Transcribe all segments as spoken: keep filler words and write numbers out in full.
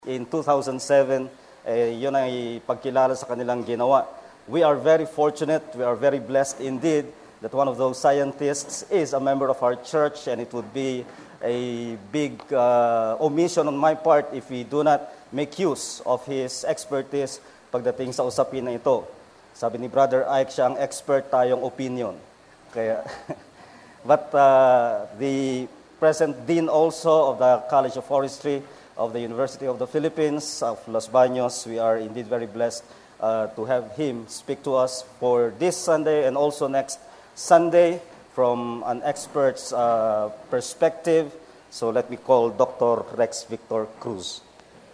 In two thousand seven, eh, yun ay pagkilala sa kanilang ginawa. We are very fortunate, we are very blessed indeed that one of those scientists is a member of our church, and it would be a big uh, omission on my part if we do not make use of his expertise pagdating sa usapin na ito. Sabi ni Brother Ike, siya ang expert, tayong opinion. Kaya, but uh, the present dean also of the College of Forestry of the University of the Philippines of Los Baños, we are indeed very blessed uh, to have him speak to us for this Sunday and also next Sunday from an expert's uh, perspective. So let me call Doctor Rex Victor Cruz.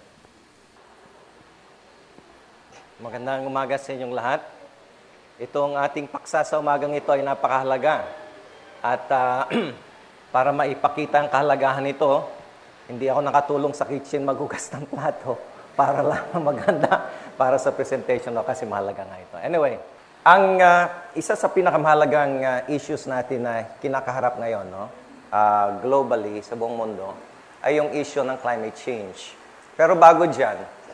Magandang umaga sa inyong lahat. Itong ating paksa sa umagang ito ay napakahalaga. At uh, para maipakita ang kahalagahan nito, hindi ako nakatulong sa kitchen maghugas ng plato para lang maganda para sa presentation no, kasi mahalaga nga ito. Anyway, ang uh, isa sa pinakamahalagang uh, issues natin na kinakaharap ngayon, no, uh, globally sa buong mundo, ay yung issue ng climate change. Pero bago dyan,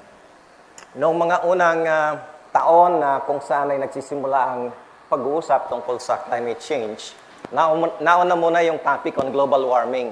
noong mga unang uh, taon na kung saan ay nagsisimula ang pag-uusap tungkol sa climate change, nauna, nauna muna yung topic on global warming.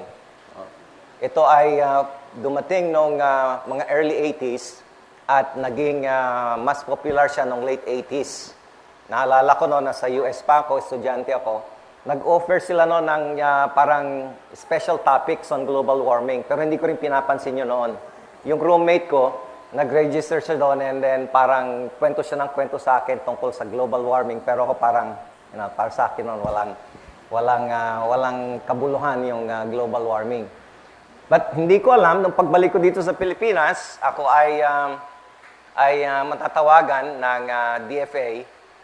Ito ay uh, dumating noong uh, mga early eighties at naging uh, mas popular siya noong late eighties. Naalala ko noon, nasa U S pa ako, estudyante ako, nag-offer sila noon ng uh, parang special topics on global warming. Pero hindi ko rin pinapansin yun noon. Yung roommate ko, nag-register siya doon and then parang kwento siya ng kwento sa akin tungkol sa global warming. Pero ako parang, you know, para sa akin noon, walang, walang, uh, walang kabuluhan yung uh, global warming. But hindi ko alam, nung pagbalik ko dito sa Pilipinas, ako ay, um, ay uh, matatawagan ng uh, D F A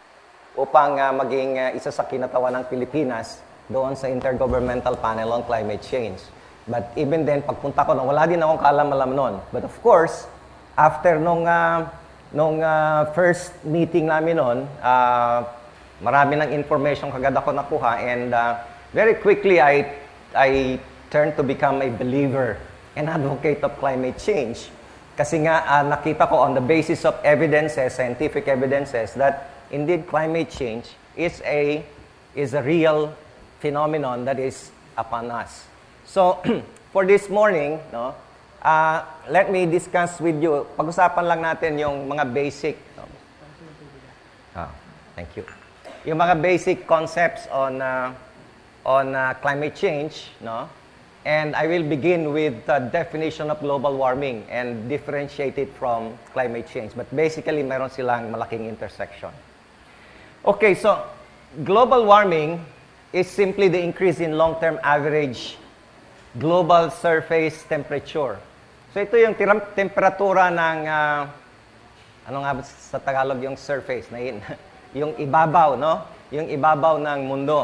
upang uh, maging uh, isa sa kinatawan ng Pilipinas doon sa Intergovernmental Panel on Climate Change. But even then, pagpunta ko, wala din akong kaalam-alam noon. But of course, after nung, uh, nung uh, first meeting namin noon, uh, marami ng information kagad ako nakuha and uh, very quickly I, I turned to become a believer and advocate of climate change. Kasi nga, uh, nakita ko on the basis of evidences, scientific evidences, that indeed climate change is a, is a real phenomenon that is upon us. So, for this morning, no, uh, let me discuss with you, pag-usapan lang natin yung mga basic, no? Oh, thank you. Yung mga basic concepts on, uh, on uh, climate change, no? And I will begin with the definition of global warming and differentiate it from climate change. But basically, meron silang malaking intersection. Okay, so global warming is simply the increase in long-term average global surface temperature. So ito yung tiram- temperatura ng, uh, ano nga ba sa Tagalog yung surface, na yun, yung ibabaw, no? Yung ibabaw ng mundo.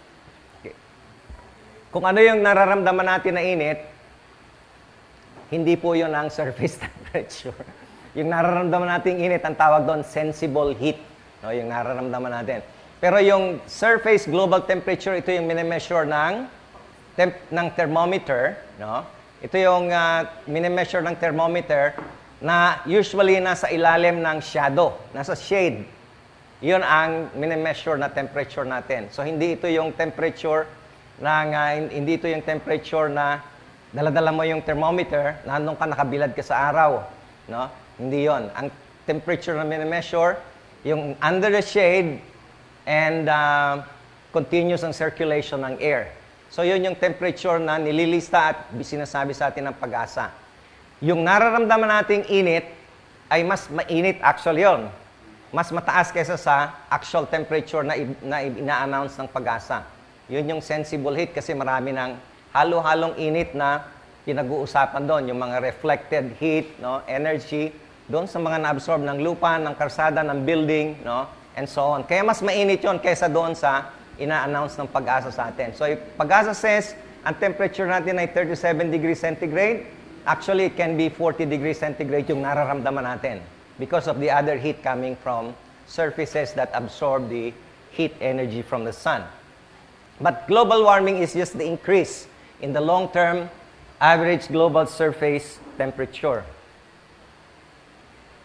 Kung ano yung nararamdaman natin na init, hindi po yun ang surface temperature. Yung nararamdaman natin init, ang tawag doon, sensible heat. No, yung nararamdaman natin. Pero yung surface global temperature, ito yung minimeasure ng, temp- ng thermometer. No? Ito yung uh, minimeasure ng thermometer na usually nasa ilalim ng shadow, nasa shade. Yun ang minimeasure na temperature natin. So hindi ito yung temperature na uh, hindi ito yung temperature na dala-dala mo yung thermometer, nandun ka, nakabilad ka sa araw. No? Hindi yon. Ang temperature na minimeasure, yung under the shade and uh, continuous ang circulation ng air. So yun yung temperature na nililista at sinasabi sa atin ng Pag-asa. Yung nararamdaman nating init ay mas mainit actually yun. Mas mataas kaysa sa actual temperature na, na ina-announce ng Pag-asa. Yun yung sensible heat kasi marami ng halo-halong init na pinag-uusapan doon. Yung mga reflected heat, no, energy, doon sa mga na-absorb ng lupa, ng karsada, ng building, no, and so on. Kaya mas mainit yun kaysa doon sa ina-announce ng Pag-asa sa atin. So, if Pag-asa says, ang temperature natin ay thirty-seven degrees centigrade, actually, it can be forty degrees centigrade yung nararamdaman natin because of the other heat coming from surfaces that absorb the heat energy from the sun. But global warming is just the increase in the long-term average global surface temperature.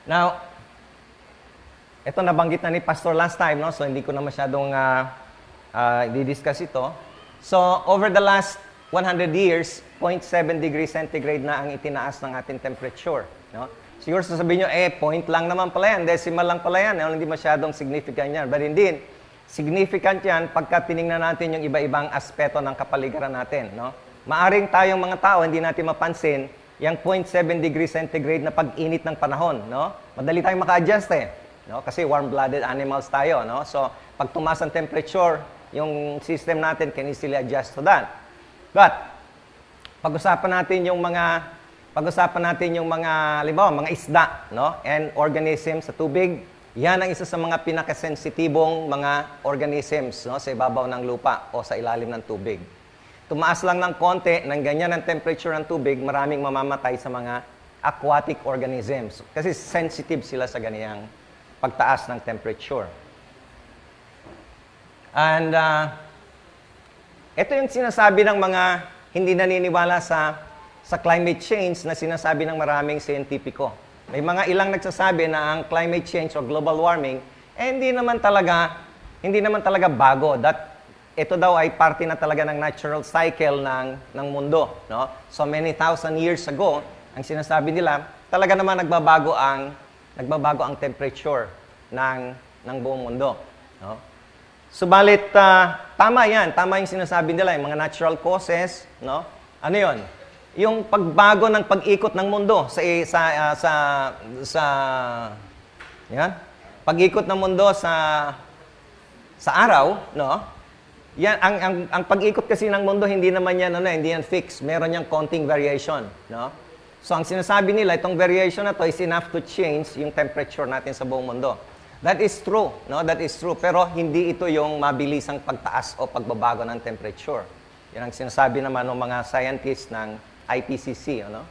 Now, ito nabanggit na ni Pastor last time, no? So hindi ko na masyadong uh, uh, i-discuss ito. So, over the last one hundred years, zero point seven degrees centigrade na ang itinaas ng ating temperature, no? Siguro sasabihin nyo, eh, point lang naman pala yan, decimal lang pala yan, no? Hindi masyadong significant yan. But indeed, significant yan pagka tinignan natin yung iba-ibang aspeto ng kapaligiran natin, no? Maaring tayong mga tao, hindi natin mapansin yung zero point seven degrees centigrade na pag-init ng panahon, no? Madali tayong maka-adjust eh, no? Kasi warm-blooded animals tayo, no? So, pag tumaas ang temperature, yung system natin can easily adjust to that. But, pag-usapan natin yung mga pag-usapan natin yung mga, halimbawa, mga isda, no? And organisms sa tubig, yan ang isa sa mga pinakasensitibong mga organisms, no? Sa ibabaw ng lupa o sa ilalim ng tubig. Tumaas lang ng konti, ng ganyan ang temperature ng tubig, maraming mamamatay sa mga aquatic organisms. Kasi sensitive sila sa ganiyang pagtaas ng temperature. And uh, ito yung sinasabi ng mga hindi naniniwala sa sa climate change na sinasabi ng maraming siyentipiko. May mga ilang nagsasabi na ang climate change o global warming eh hindi naman talaga hindi naman talaga bago. That ito daw ay parte na talaga ng natural cycle ng ng mundo, no? So many thousand years ago, ang sinasabi nila, talaga naman nagbabago ang nagbabago ang temperature ng ng buong mundo, no? Subalit, uh, tama yan. Tama yung sinasabi nila, yung mga natural causes, no? Ano yon? Yung pagbago ng pag-ikot ng mundo sa sa uh, sa sa yan. Pag-ikot ng mundo sa sa araw, no? Yan ang ang ang pag-ikot kasi ng mundo hindi naman yan ano, hindi yan fixed. Meron yang konting variation, no? So ang sinasabi nila, itong variation na to is enough to change yung temperature natin sa buong mundo. That is true, no? That is true. Pero hindi ito yung mabilisang pagtaas o pagbabago ng temperature. Yan ang sinasabi naman ng mga scientists ng I P C C, ano?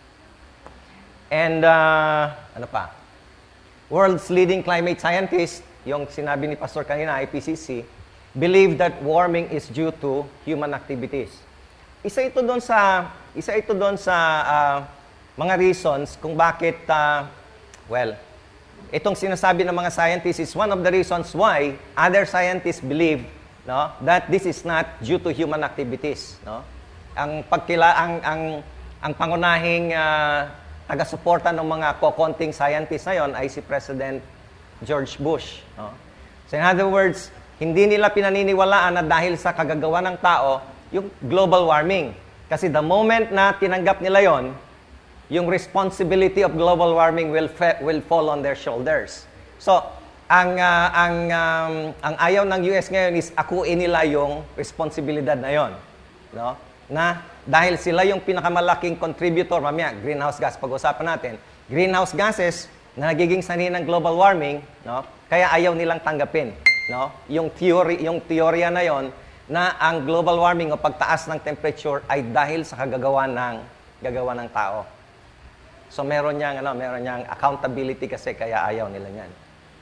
And, uh, ano pa? World's leading climate scientists, yung sinabi ni Pastor kanina, I P C C, believe that warming is due to human activities. Isa ito doon sa, isa ito doon sa uh, mga reasons kung bakit, uh, well, itong sinasabi ng mga scientists is one of the reasons why other scientists believe, no, that this is not due to human activities, no? Ang pagkila ang ang ang pangunahing uh, taga-suporta ng mga kokonting scientists na yon ay si President George Bush, no? So in other words, hindi nila pinaniniwalaan na dahil sa kagagawa ng tao yung global warming. Kasi the moment na tinanggap nila yon, yung responsibility of global warming will fa- will fall on their shoulders. So, ang uh, ang um, ang ayaw ng U S ngayon is akuin nila yung responsibilidad na yon, no? Na dahil sila yung pinakamalaking contributor, mamaya greenhouse gas pag-usapan natin. Greenhouse gases na nagiging sanhi ng global warming, no? Kaya ayaw nilang tanggapin, no? Yung theory, yung teorya na yon na ang global warming o pagtaas ng temperature ay dahil sa kagagawa ng gagawa ng tao. So meron niyang ano, meron niyang accountability kasi kaya ayaw nila niyan.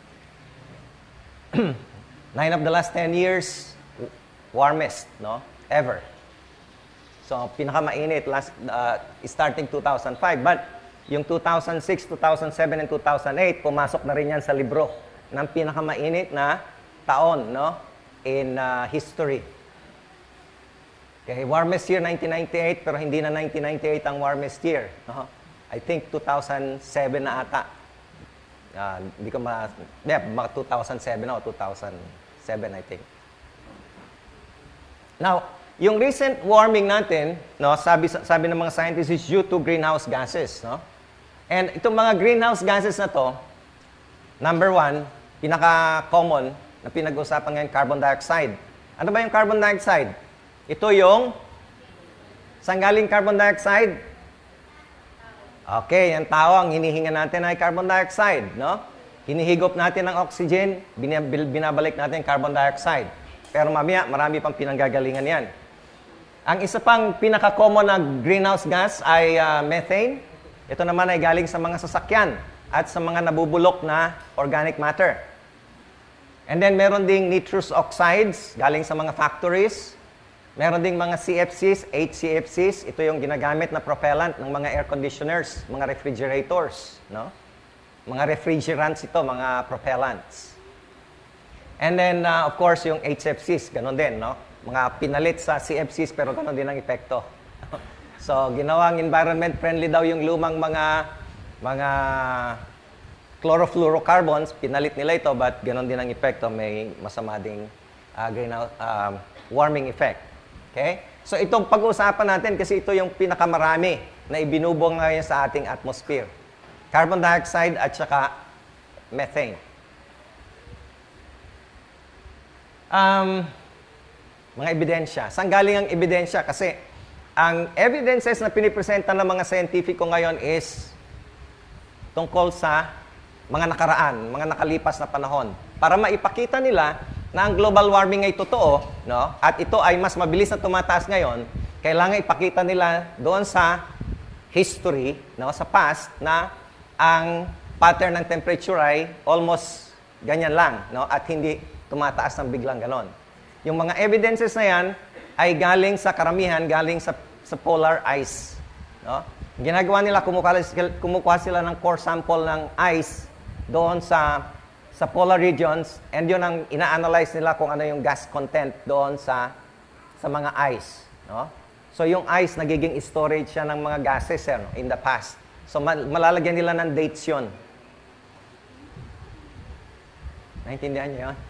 Nine of the last ten years warmest, no? Ever. So pinakamainit last uh, starting two thousand five, but yung two thousand six, two thousand seven and two thousand eight pumasok na rin yan sa libro ng pinakamainit na taon, no? In uh, history. Okay, warmest year nineteen ninety-eight pero hindi na nineteen ninety-eight ang warmest year, no? I think two thousand seven na ata. Uh, hindi ko ma... Yeah, mga two thousand seven o two thousand seven, I think. Now, yung recent warming natin, no, sabi, sabi ng mga scientists is due to greenhouse gases, no? And itong mga greenhouse gases na to, number one, pinaka-common na pinag-usapan ngayon, carbon dioxide. Ano ba yung carbon dioxide? Ito yung... Saan galing carbon dioxide? Okay, ang tao, ang hinihinga natin ay carbon dioxide, no? Hinihigop natin ng oxygen, binabalik natin carbon dioxide. Pero mamaya, marami pang pinanggagalingan yan. Ang isa pang pinaka-common na greenhouse gas ay uh, methane. Ito naman ay galing sa mga sasakyan at sa mga nabubulok na organic matter. And then meron ding nitrous oxides galing sa mga factories. Meron ding mga C F Cs, H C F Cs. Ito yung ginagamit na propellant ng mga air conditioners, mga refrigerators, no? mga refrigerants ito, mga propellants. And then, uh, of course, yung H F Cs, ganun din, no? Mga pinalit sa C F Cs, pero ganun din ang epekto. So, ginawang environment-friendly daw yung lumang mga mga chlorofluorocarbons, pinalit nila ito, but ganun din ang epekto, may masama ding uh, greenhouse, um, warming effect. Okay? So, itong pag-uusapan natin, kasi ito yung pinakamarami na ibinubong ngayon sa ating atmosphere. Carbon dioxide at saka methane. Um, mga ebidensya. Saan galing ang ebidensya? Kasi ang evidences na pinipresenta ng mga scientifico ngayon is tungkol sa mga nakaraan, mga nakalipas na panahon. Para maipakita nila na ang global warming ay totoo, no? At ito ay mas mabilis na tumataas ngayon, kailangan ipakita nila doon sa history, no? Sa past, na ang pattern ng temperature ay almost ganyan lang, no? At hindi tumataas ng biglang ganon. Yung mga evidences na yan ay galing sa karamihan, galing sa, sa polar ice. No? Ginagawa nila, kumukuha, kumukuha sila ng core sample ng ice doon sa, sa polar regions, and yun ang ina-analyze nila kung ano yung gas content doon sa, sa mga ice. No? So yung ice, nagiging storage siya ng mga gases eh, no? In the past. So mal- malalagyan nila ng dates yun. Naintindihan niyo yun?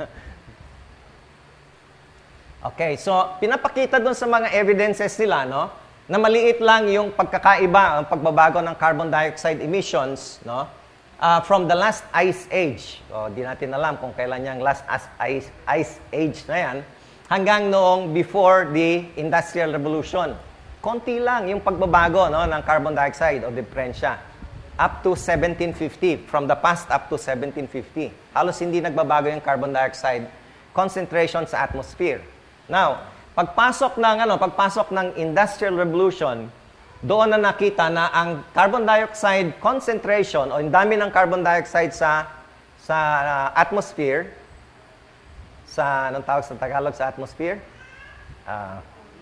Okay, so pinapakita doon sa mga evidences nila, no, na maliit lang yung pagkakaiba, ang pagbabago ng carbon dioxide emissions, no, uh, from the last ice age. O, di natin alam kung kailan yung last ice, ice age na yan, hanggang noong before the Industrial Revolution. Konti lang yung pagbabago, no, ng carbon dioxide o diferensya. Up to seventeen fifty, from the past up to seventeen fifty. Halos hindi nagbabago yung carbon dioxide concentration sa atmosphere. Now, pagpasok ng ano, pagpasok ng Industrial Revolution, doon na nakita na ang carbon dioxide concentration o yung dami ng carbon dioxide sa sa uh, atmosphere, sa anong tawag sa Tagalog sa atmosphere? Uh,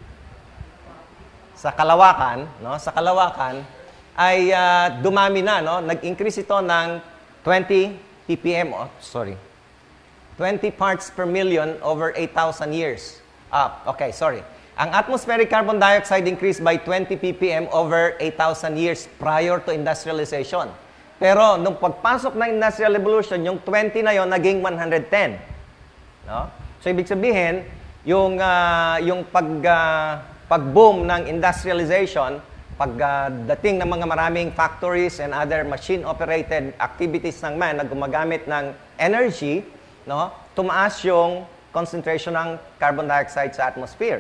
sa kalawakan, no? Sa kalawakan ay uh, dumami na, no? Nag-increase ito ng twenty ppm, oh, sorry. twenty parts per million over eight thousand years. Ah, okay, sorry. Ang atmospheric carbon dioxide increased by twenty ppm over eight thousand years prior to industrialization. Pero nung pagpasok ng Industrial Revolution, yung twenty na yon naging one hundred ten. No? So ibig sabihin, yung uh, yung pag uh, pag-boom ng industrialization, pagdating uh, ng mga maraming factories and other machine-operated activities ng man na gumagamit ng energy, no, tumaas yung concentration ng carbon dioxide sa atmosphere.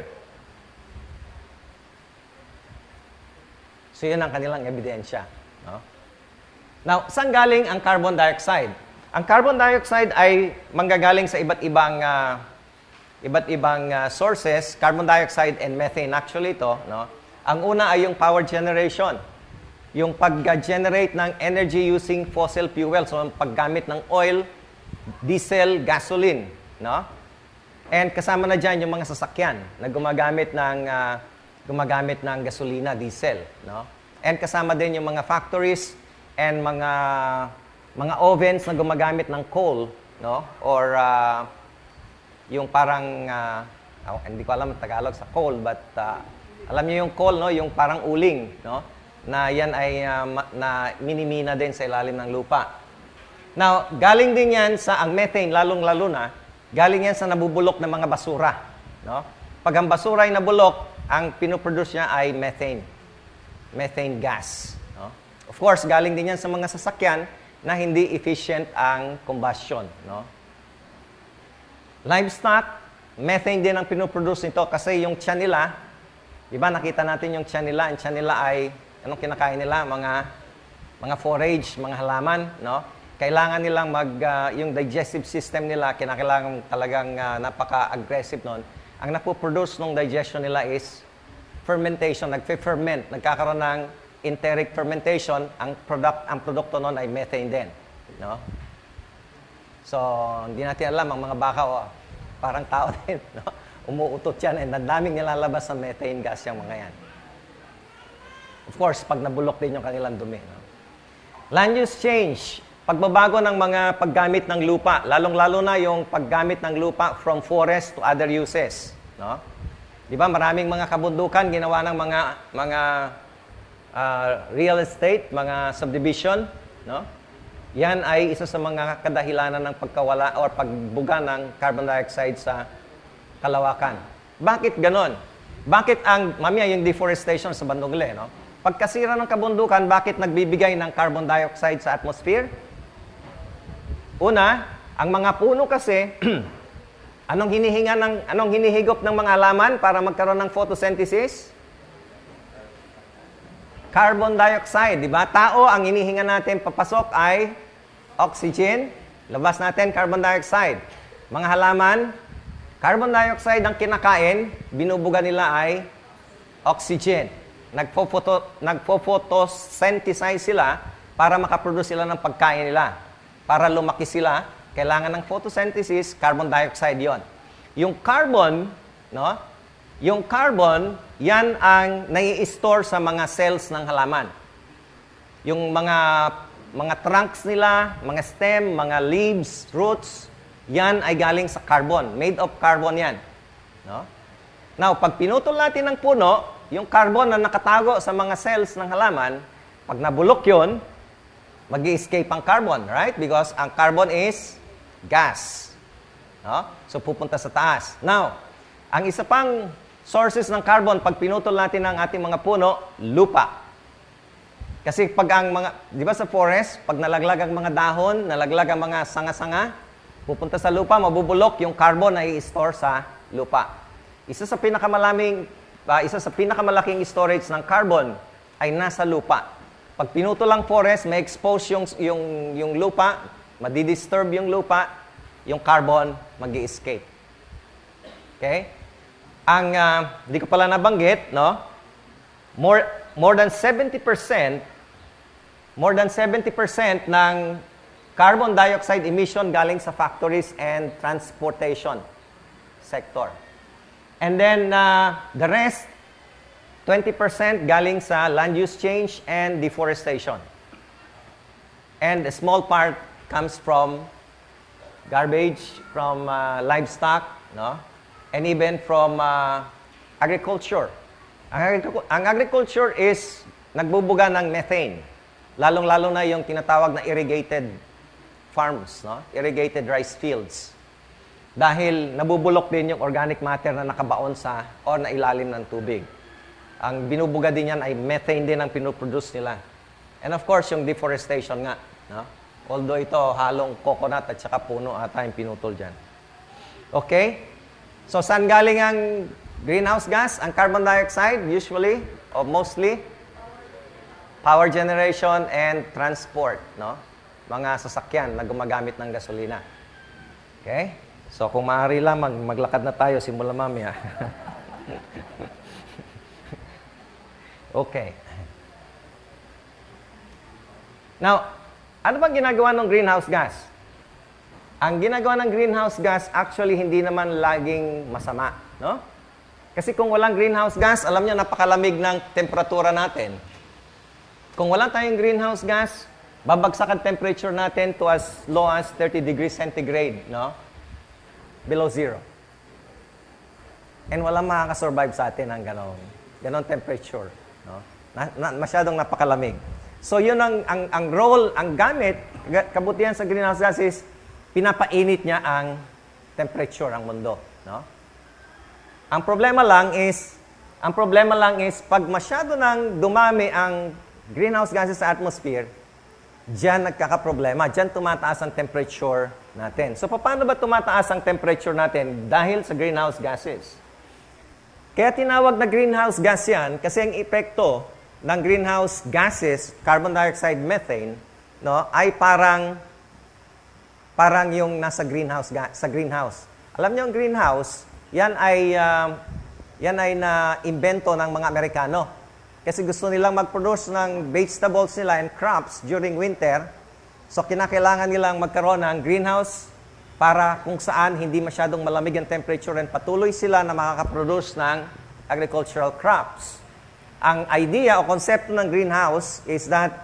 So yun ang kanilang ebidensya. No? Now, saan galing ang carbon dioxide? Ang carbon dioxide ay manggagaling sa iba't ibang uh, iba't ibang uh, sources, carbon dioxide and methane actually ito, no? Ang una ay yung power generation. Yung pag-generate ng energy using fossil fuel. So, ang paggamit ng oil, diesel, gasoline. No? And kasama na dyan yung mga sasakyan na gumagamit ng, uh, gumagamit ng gasolina, diesel. No? And kasama din yung mga factories and mga, mga ovens na gumagamit ng coal. No? Or uh, yung parang, uh, oh, hindi ko alam ang Tagalog sa coal, but uh, alam niyo yung coal, no? Yung parang uling, no? Na yan ay uh, ma- na minimina din sa ilalim ng lupa. Now, galing din yan sa ang methane, lalong-lalo na, galing yan sa nabubulok ng mga basura. No? Pag ang basura ay nabulok, ang pinoproduce niya ay methane. Methane gas. No? Of course, galing din yan sa mga sasakyan na hindi efficient ang combustion. No? Livestock, methane din ang pinoproduce nito kasi yung tiyan nila, di ba nakita natin yung tiyan nila, ang tiyan nila ay, anong kinakain nila? Mga, mga forage, mga halaman, no? Kailangan nilang mag, uh, yung digestive system nila, kinakailangan talagang uh, napaka-aggressive nun. Ang napoproduce ng digestion nila is fermentation, nagfe-ferment, nagkakaroon ng enteric fermentation, ang product ang produkto nun ay methane din, no? So, hindi natin alam, ang mga baka, oh, parang tao din, no? Umuutot yan, and ang daming nilalabas ng methane gas yung mga yan. Of course, pag nabulok din yung kanilang dumi, no? Land use change. pagbabago ng mga paggamit ng lupa, lalong-lalo na yung paggamit ng lupa from forest to other uses, no? 'Di ba? Maraming mga kabundukan ginawa ng mga mga uh, real estate, mga subdivision, no? Yan ay isa sa mga kadahilanan ng pagkawala o pagbuga ng carbon dioxide sa kalawakan. Bakit ganon? Bakit ang, mamaya yung deforestation sa bandong huli, no? Pagkasira ng kabundukan, bakit nagbibigay ng carbon dioxide sa atmosphere? Una, ang mga puno kasi, anong hinihinga ng, anong hinihigop ng mga halaman para magkaroon ng photosynthesis? Carbon dioxide, di ba? Tao, ang hinihinga natin papasok ay oxygen. Labas natin, carbon dioxide. Mga halaman, carbon dioxide ang kinakain, binubuga nila ay oxygen. Nagpo-photo, nagpo-photosynthesize sila para makaproduce sila ng pagkain nila. Para lumaki sila, kailangan ng photosynthesis, carbon dioxide yon. Yung carbon, no? Yung carbon, yan ang nai-store sa mga cells ng halaman. Yung mga mga trunks nila, mga stem, mga leaves, roots, yan ay galing sa carbon. Made of carbon yan. No? Now, pag pinutol natin ng puno, yung carbon na nakatago sa mga cells ng halaman, pag nabulok yun, mag-i-escape ang carbon, right? Because ang carbon is gas. No? So, pupunta sa taas. Now, ang isa pang sources ng carbon, pag pinutol natin ang ating mga puno, lupa. Kasi pag ang mga, di ba sa forest, pag nalaglag ang mga dahon, nalaglag ang mga sanga-sanga, pupunta sa lupa, mabubulok, yung carbon na i-store sa lupa. Isa sa pinakamalaming, uh, isa sa pinakamalaking storage ng carbon ay nasa lupa. Pag pinutol ang forest, may expose yung, yung, yung lupa, madidisturb yung lupa, yung carbon mag-i-escape. Okay? Ang, uh, di ko pala nabanggit, no? More, more than seventy percent, more than seventy percent ng carbon dioxide emission galing sa factories and transportation sector. And then, uh, the rest, twenty percent galing sa land use change and deforestation. And a small part comes from garbage, from uh, livestock, no? And even from uh, agriculture. Ang, agric- ang agriculture is nagbubuga ng methane. Lalong-lalo na yung tinatawag na irrigated farms, no? Irrigated rice fields. Dahil nabubulok din yung organic matter na nakabaon sa or na ilalim ng tubig. Ang binubuga din yan ay methane din ang pinoproduce nila. And of course, yung deforestation nga. No? Although ito, halong coconut at saka puno ata yung pinutol dyan. Okay? So, saan galing ang greenhouse gas? Ang carbon dioxide, usually, or mostly, power generation and transport. No? Mga sasakyan na gumagamit ng gasolina. Okay? So, kung maaari lamang, maglakad na tayo, simula mamaya. Okay. Now, ano bang ginagawa ng greenhouse gas? Ang ginagawa ng greenhouse gas, actually, hindi naman laging masama. No? Kasi kung walang greenhouse gas, alam niyo, napakalamig ng temperatura natin. Kung wala tayong greenhouse gas, babagsak ang temperature natin to as low as thirty degrees centigrade, no? Below zero. And walang makakasurvive sa atin ang ganon, ganon temperature. No? Na, na, masyadong napakalamig. So, yun ang, ang, ang role, ang gamit, kabutihan sa greenhouse gas is, pinapainit niya ang temperature, ang mundo. No? Ang problema lang is, ang problema lang is, pag masyado nang dumami ang greenhouse gases sa atmosphere, diyan nagkakaproblema. Diyan tumataas ang temperature natin. So, paano ba tumataas ang temperature natin? Dahil sa greenhouse gases. Kaya tinawag na greenhouse gas yan kasi ang epekto ng greenhouse gases, carbon dioxide, methane, no, ay parang parang yung nasa greenhouse ga, sa greenhouse. Alam niyo ang greenhouse, yan ay uh, yan ay na-imbento ng mga Amerikano. Kasi gusto nilang mag-produce ng vegetables nila and crops during winter. So kinakailangan nilang magkaroon ng greenhouse para kung saan hindi masyadong malamig ang temperature and patuloy sila na makakaproduce ng agricultural crops. Ang idea o konsepto ng greenhouse is that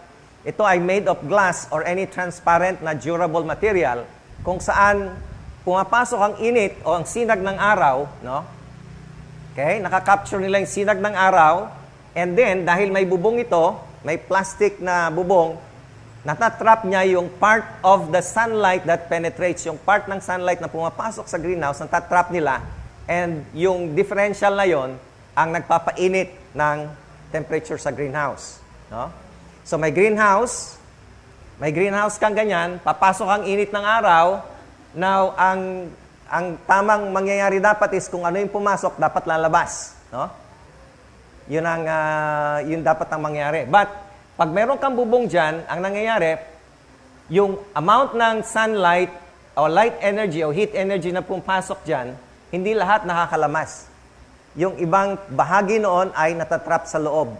ito ay made of glass or any transparent na durable material kung saan pumapasok ang init o ang sinag ng araw, no? Okay? Nakakapture nila yung sinag ng araw, and then, dahil may bubong ito, may plastic na bubong, natatrap niya yung part of the sunlight that penetrates, yung part ng sunlight na pumapasok sa greenhouse, natatrap nila, and yung differential na yon ang nagpapainit ng temperature sa greenhouse, no? So, may greenhouse, may greenhouse kang ganyan, papasok ang init ng araw. Now, ang ang tamang mangyayari dapat is kung ano yung pumasok, dapat lalabas, no? Yun ang uh, yun dapat ang mangyayari. But pag meron kang bubong diyan, ang nangyayari, yung amount ng sunlight o light energy o heat energy na pumapasok diyan, hindi lahat nakakalamas. Yung ibang bahagi noon ay natatrap sa loob.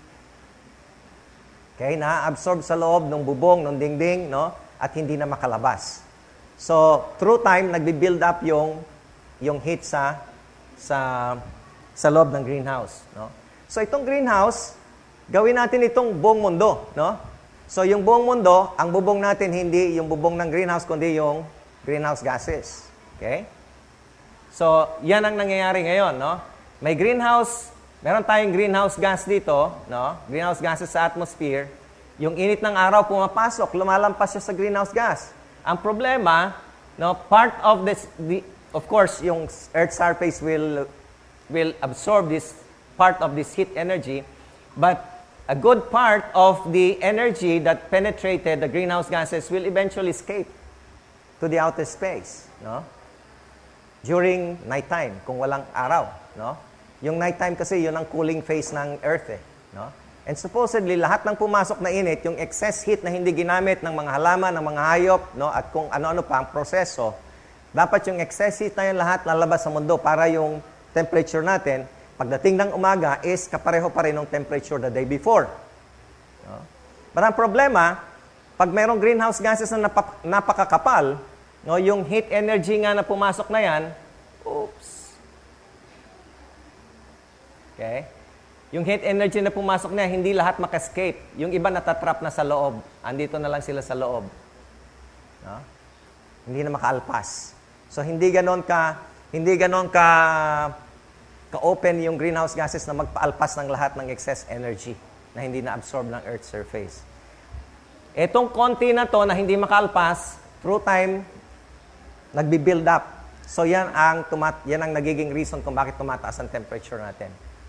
Okay, na-absorb sa loob ng bubong, ng dingding, no? At hindi na makalabas. So, through time, nagbi-build up yung yung heat sa sa sa loob ng greenhouse, no? So, itong greenhouse, gawin natin itong buong mundo, no? So, yung buong mundo, ang bubong natin hindi yung bubong ng greenhouse kundi yung greenhouse gases. Okay? So, yan ang nangyayari ngayon, no? May greenhouse, meron tayong greenhouse gas dito, no? Greenhouse gases sa atmosphere. Yung init ng araw pumapasok, lumalampas siya sa greenhouse gas. Ang problema, no, part of this, the, of course, yung Earth's surface will will absorb this part of this heat energy, but a good part of the energy that penetrated the greenhouse gases will eventually escape to the outer space, no? During nighttime, kung walang araw, no? Yung nighttime kasi yun ang cooling phase ng Earth, eh, no? And supposedly, lahat ng pumasok na init, yung excess heat na hindi ginamit ng mga halaman, ng mga hayop, no, at kung ano-ano pa ang proseso, dapat yung excess heat na yun lahat lalabas sa mundo para yung temperature natin, pagdating ng umaga, is kapareho pa rin ng temperature the day before. No? But ang problema, pag mayroong greenhouse gases na napap- napakakapal, no, yung heat energy nga na pumasok na yan, oops. Okay? Yung heat energy na pumasok niya, hindi lahat maka-escape. Yung iba natatrap na sa loob. Andito na lang sila sa loob. No? Hindi na makaalpas. So, hindi ganon ka, hindi ganon ka, ka-open yung greenhouse gases na magpaalpas ng lahat ng excess energy na hindi na-absorb ng Earth's surface. Etong konti na to na hindi makaalpas, through time, nagbi-build up. So, yan ang, tumat- yan ang nagiging reason kung bakit tumataas ang temperature natin.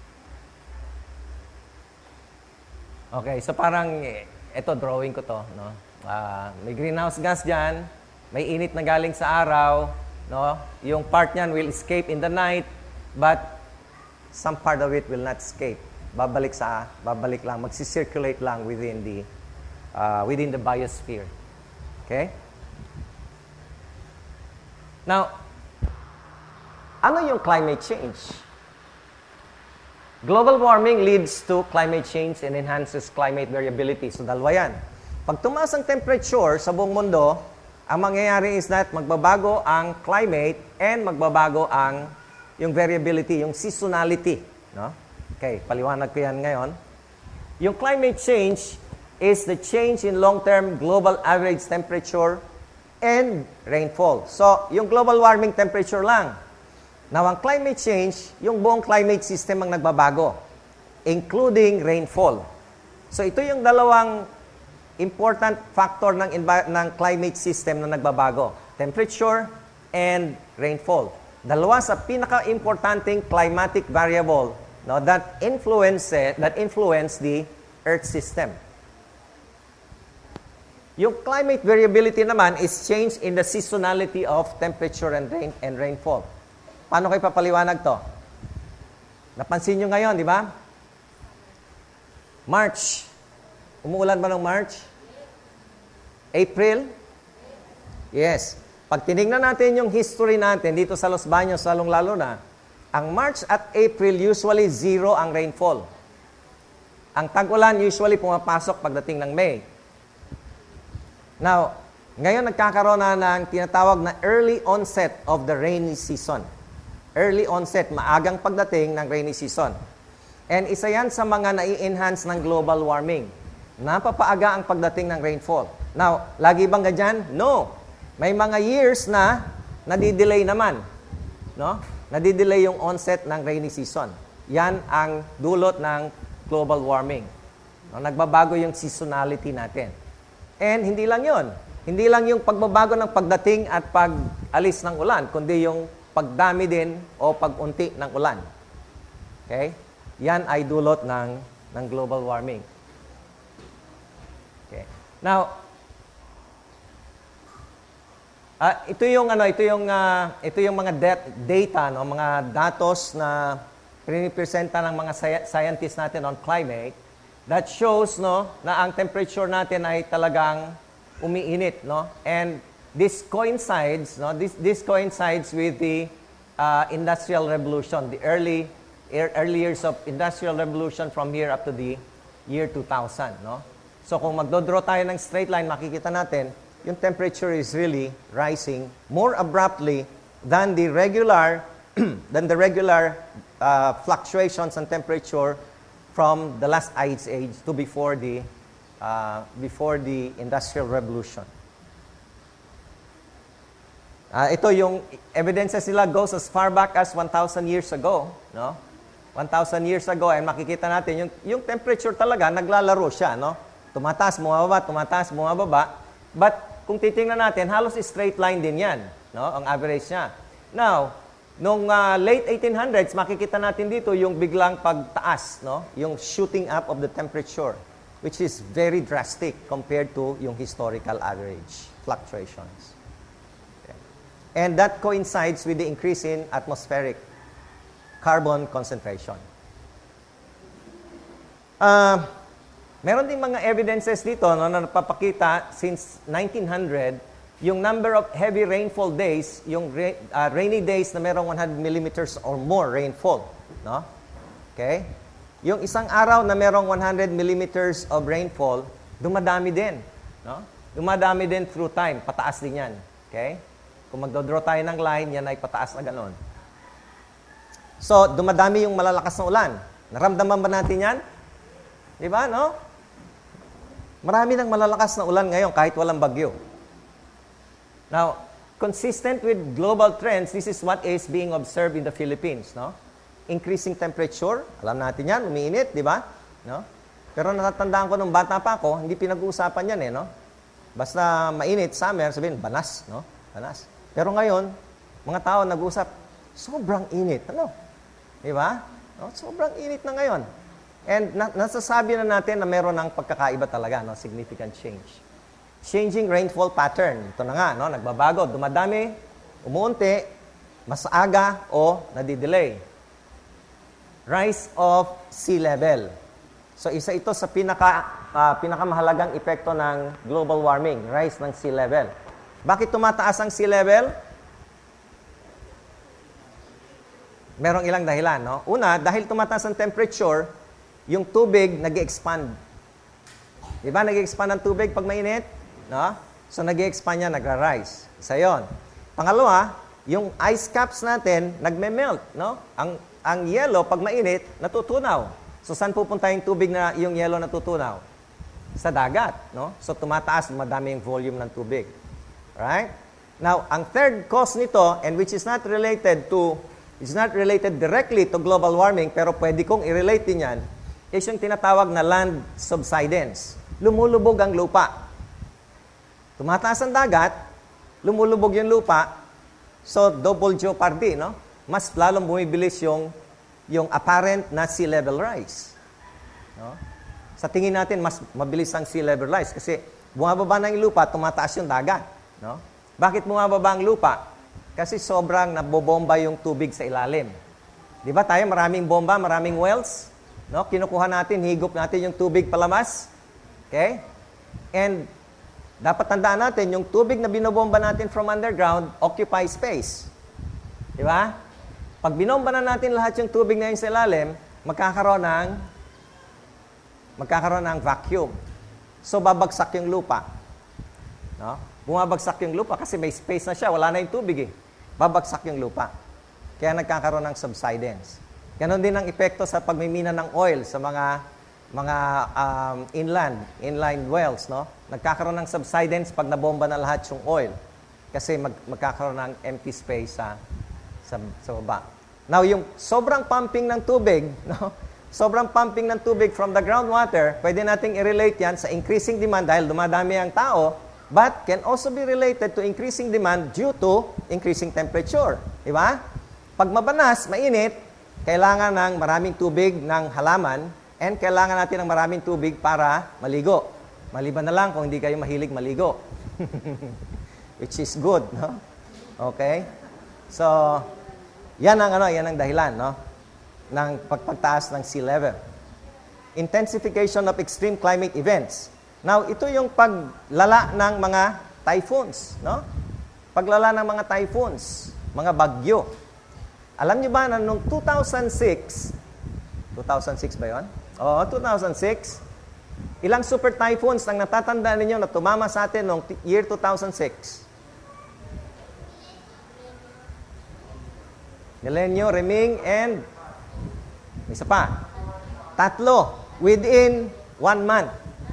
Okay, so parang, ito, drawing ko to, no? Uh, may greenhouse gas dyan, may init na galing sa araw, no? Yung part niyan will escape in the night, but some part of it will not escape. Babalik sa, babalik lang, magsi-circulate lang within the, uh, within the biosphere. Okay? Now, ano yung climate change? Global warming leads to climate change and enhances climate variability. So, dalawa yan. Pag tumaas ang temperature sa buong mundo, ang mangyayari is that magbabago ang climate and magbabago ang yung variability, yung seasonality. No? Okay, paliwanag ko yan ngayon. Yung climate change is the change in long-term global average temperature and rainfall. So, yung global warming temperature lang. Now, ang climate change, yung buong climate system ang nagbabago, including rainfall. So, ito yung dalawang important factor ng, envi- ng climate system na nagbabago. Temperature and rainfall. Dalawa sa pinaka-importanting climatic variable, no, that influence that influence the Earth system. Yung climate variability naman is change in the seasonality of temperature and rain and rainfall. Paano kayo papaliwanag to? Napansin nyo ngayon, di ba? March. Umuulan ba ng March? April? Yes. Pag tinignan natin yung history natin dito sa Los Baños, lalong-lalo na, ang March at April usually zero ang rainfall. Ang tag-ulan usually pumapasok pagdating ng May. Now, ngayon nagkakaroon na ng tinatawag na early onset of the rainy season. Early onset, maagang pagdating ng rainy season. And isa yan sa mga nai-enhance ng global warming. Napapaaga ang pagdating ng rainfall. Now, lagi bang ganyan? No. May mga years na nadidelay naman. No? Nadidelay yung onset ng rainy season. Yan ang dulot ng global warming. No? Nagbabago yung seasonality natin. And hindi lang yon. Hindi lang yung pagbabago ng pagdating at pag-alis ng ulan, kundi yung pagdami din o pag-unti ng ulan. Okay? Yan ay dulot ng, ng global warming. Okay. Now, uh, ito yung ano, ito yung uh, ito yung mga dat- data, no, mga datos na pinipresenta ng mga sci- scientists natin on climate that shows, no, na ang temperature natin ay talagang umiinit, no? And this coincides, no? This this coincides with the uh, industrial revolution, the early er, early years of industrial revolution from here up to the year two thousand, no? So kung magdodraw tayo ng straight line, makikita natin yung temperature is really rising more abruptly than the regular than the regular uh, fluctuations in temperature from the last ice age to before the Uh, before the Industrial Revolution. Uh, ito yung evidences nila goes as far back as one thousand years ago. No? one thousand years ago, ay makikita natin, yung, yung temperature talaga, naglalaro siya. No? Tumataas, bumababa, tumataas, bumababa. But kung titingnan natin, halos straight line din yan. No? Ang average niya. Now, nung uh, late eighteen hundreds, makikita natin dito yung biglang pagtaas. No? Yung shooting up of the temperature, which is very drastic compared to yung historical average fluctuations. Okay. And that coincides with the increase in atmospheric carbon concentration. Uh, meron ding mga evidences dito, no, na napapakita since nineteen hundred, yung number of heavy rainfall days, yung ra- uh, rainy days na merong one hundred millimeters or more rainfall. No? Okay? Yung isang araw na merong one hundred millimeters of rainfall, dumadami din. No? Dumadami din through time. Pataas din yan. Okay? Kung magdodraw tayo ng line, yan ay pataas na ganon. So, dumadami yung malalakas na ulan. Naramdaman ba natin yan? Di ba, no? Marami ng malalakas na ulan ngayon kahit walang bagyo. Now, consistent with global trends, this is what is being observed in the Philippines, no? Increasing temperature, alam natin yan, umiinit, di ba? No? Pero natatandaan ko nung bata pa ako, hindi pinag-uusapan yan eh, no? Basta mainit, summer, sabihin, banas, no? Banas. Pero ngayon, mga tao nag-usap, sobrang init, ano? Di ba? No? Sobrang init na ngayon. And na- nasasabi na natin na meron ng pagkakaiba talaga, no? Significant change. Changing rainfall pattern. Ito na nga, no? Nagbabago, dumadami, umuunti, mas aga o nadidelay. Rise of sea level. So isa ito sa pinaka uh, pinakamahalagang epekto ng global warming, rise ng sea level. Bakit tumataas ang sea level? Merong ilang dahilan, no? Una, dahil tumataas ang temperature, yung tubig nag-expand. 'Di ba? Nag-expand ang tubig pag mainit, no? So nag-expand yan, nagra-rise. Isa 'yon. Pangalawa, yung ice caps natin nagme-melt, no? Ang Ang yellow, pag mainit, natutunaw. So, saan pupunta yung tubig na yung yellow natutunaw? Sa dagat, no? So, tumataas, madami yung volume ng tubig. Right? Now, ang third cause nito, and which is not related to, is not related directly to global warming, pero pwede kong i-relate din yan, is yung tinatawag na land subsidence. Lumulubog ang lupa. Tumataas ang dagat, lumulubog yung lupa, so double jeopardy, no? Mas lalong bumibilis yung, yung apparent na sea level rise. No? Sa tingin natin, mas mabilis ang sea level rise kasi bumababa na yung lupa, tumataas yung dagat. No? Bakit bumababa ang lupa? Kasi sobrang nabobomba yung tubig sa ilalim. Di ba tayo, maraming bomba, maraming wells? No? Kinukuha natin, higop natin yung tubig palabas. Okay? And dapat tandaan natin, yung tubig na binobomba natin from underground, occupy space. Di ba? Pag binomba na natin lahat yung tubig na yun sa ilalim, magkakaroon ng, magkakaroon ng vacuum. So, babagsak yung lupa. No? Bumabagsak yung lupa kasi may space na siya, wala na yung tubig eh. Babagsak yung lupa. Kaya nagkakaroon ng subsidence. Ganon din ang epekto sa pagmimina ng oil sa mga mga um, inland, inline wells, no? Nagkakaroon ng subsidence pag nabomba na lahat yung oil. Kasi mag, magkakaroon ng empty space sa, sa, sa baba. Now, yung sobrang pumping ng tubig, no? Sobrang pumping ng tubig from the groundwater, pwede nating i-relate yan sa increasing demand dahil dumadami ang tao, but can also be related to increasing demand due to increasing temperature. Di ba? Pag mabanas, mainit, kailangan ng maraming tubig ng halaman and kailangan natin ng maraming tubig para maligo. Maliban na lang kung hindi kayo mahilig maligo. Which is good, no? Okay? So, yan ang ano, yan ang dahilan, no? Ng pagpagtaas ng sea level. Intensification of extreme climate events. Now, ito yung paglala ng mga typhoons, no? Paglala ng mga typhoons, mga bagyo. Alam niyo ba na noong two thousand six, two thousand six ba yun? Oo, two thousand six, ilang super typhoons ang natatandaan ninyo na tumama sa atin noong year two thousand six? Milenyo, Reming, and isa pa. Tatlo. Within one month.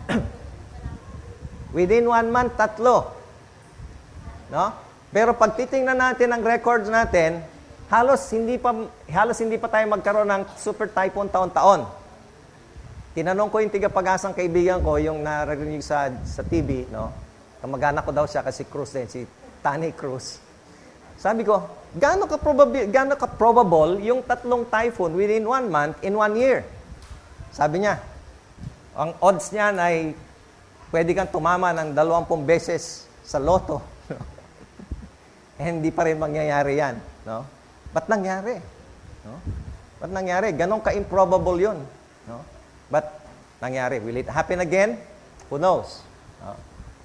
Within one month, tatlo. No? Pero pag titingnan natin ang records natin, halos hindi pa halos hindi pa tayo magkaroon ng super typhoon taon-taon. Tinanong ko yung tiga-pag-asang kaibigan ko, yung narinig sa sa T V, no? Kamag-anak ko daw siya kasi Cruz din, si Tani Cruz. Sabi ko, gaano ka probable, gaano ka probable yung tatlong typhoon within one month in one year? Sabi niya, ang odds niyan ay pwede kang tumama ng dalawampung beses sa loto. Eh, hindi pa rin mangyayari yan, no? Ba't nangyari? No? Ba't nangyari? Ganon ka-improbable yun. No? Ba't nangyari? Will it happen again? Who knows? No?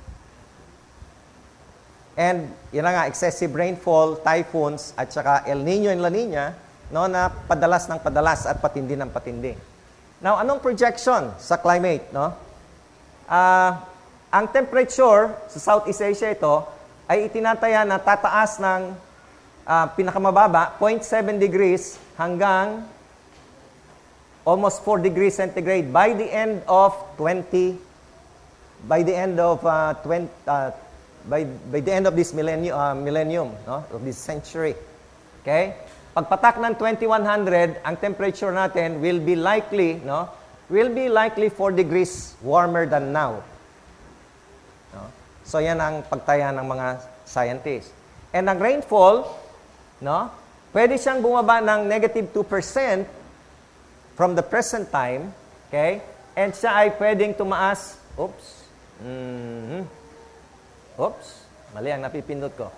And, yun na nga, excessive rainfall, typhoons, at saka El Nino and La Nina, no, na padalas ng padalas at patindi ng patindi. Now, anong projection sa climate? No? Uh, ang temperature sa Southeast Asia ito ay itinataya na tataas ng uh, pinakamababa, zero point seven degrees hanggang almost four degrees centigrade by the end of twenty, by the end of uh, twenty, uh, by by the end of this millennium, uh, millennium, no, of this century. Okay? Pagpatak ng twenty-one hundred, ang temperature natin will be likely, no, will be likely four degrees warmer than now. No? So yan ang pagtaya ng mga scientists. And ang rainfall, no, pwede siyang bumaba ng negative two percent from the present time, okay? And siya ay pwedeng tumaas, oops, mm-hmm. oops, mali ang napipindot ko.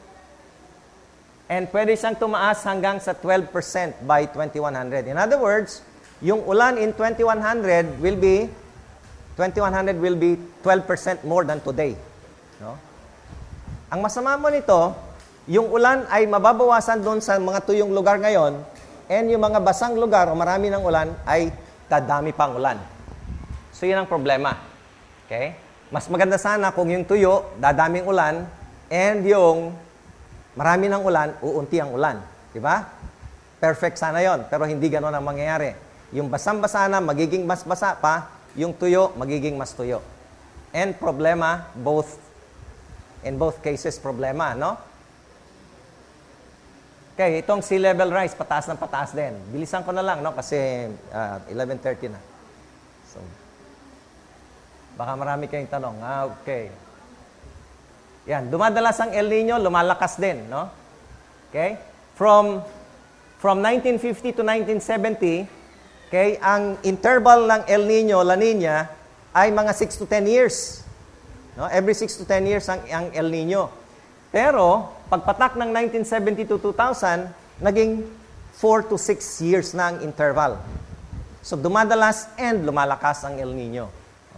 And pwede siyang tumaas hanggang sa twelve percent by twenty-one hundred. In other words, yung ulan in twenty-one hundred will be, twenty-one hundred will be twelve percent more than today. No? Ang masama mo nito, yung ulan ay mababawasan doon sa mga tuyong lugar ngayon, and yung mga basang lugar o marami ng ulan ay dadami pang ulan. So yun ang problema. Okay? Mas maganda sana kung yung tuyo, dadaming ulan, and yung marami ng ulan, uunti ang ulan. Diba? Perfect sana yon, pero hindi ganoon ang mangyayari. Yung basang-basa na, magiging mas basa pa, yung tuyo, magiging mas tuyo. And problema, both, in both cases, problema, no? Okay, itong sea level rise, pataas ng pataas din. Bilisan ko na lang, no? Kasi uh, eleven thirty na. So, baka marami kayong tanong. Ah, okay. Yan, dumadalas ang El Nino, lumalakas din, no? Okay? From from nineteen fifty to nineteen seventy, okay, ang interval ng El Nino, La Nina ay mga six to ten years. No? Every six to ten years ang, ang El Nino. Pero pagpatak ng nineteen seventy to two thousand, naging four to six years na ang interval. So dumadalas and lumalakas ang El Nino.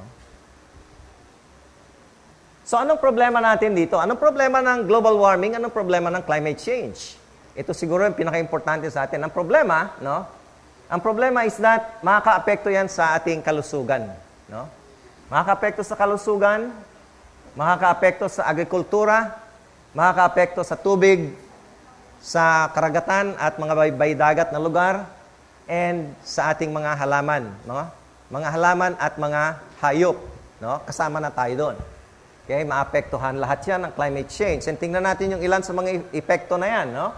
So, anong problema natin dito? Anong problema ng global warming? Anong problema ng climate change? Ito siguro yung pinaka-importante sa atin. Ang problema, no? Ang problema is that makaka-apekto yan sa ating kalusugan, no? Makaka-apekto sa kalusugan, makaka-apekto sa agrikultura, makaka-apekto sa tubig, sa karagatan at mga baybay dagat na lugar, and sa ating mga halaman, no? mga halaman at mga hayop. No? Kasama na tayo doon. Okay? Maapektuhan lahat yan ng climate change. And tingnan natin yung ilan sa mga epekto na yan. No?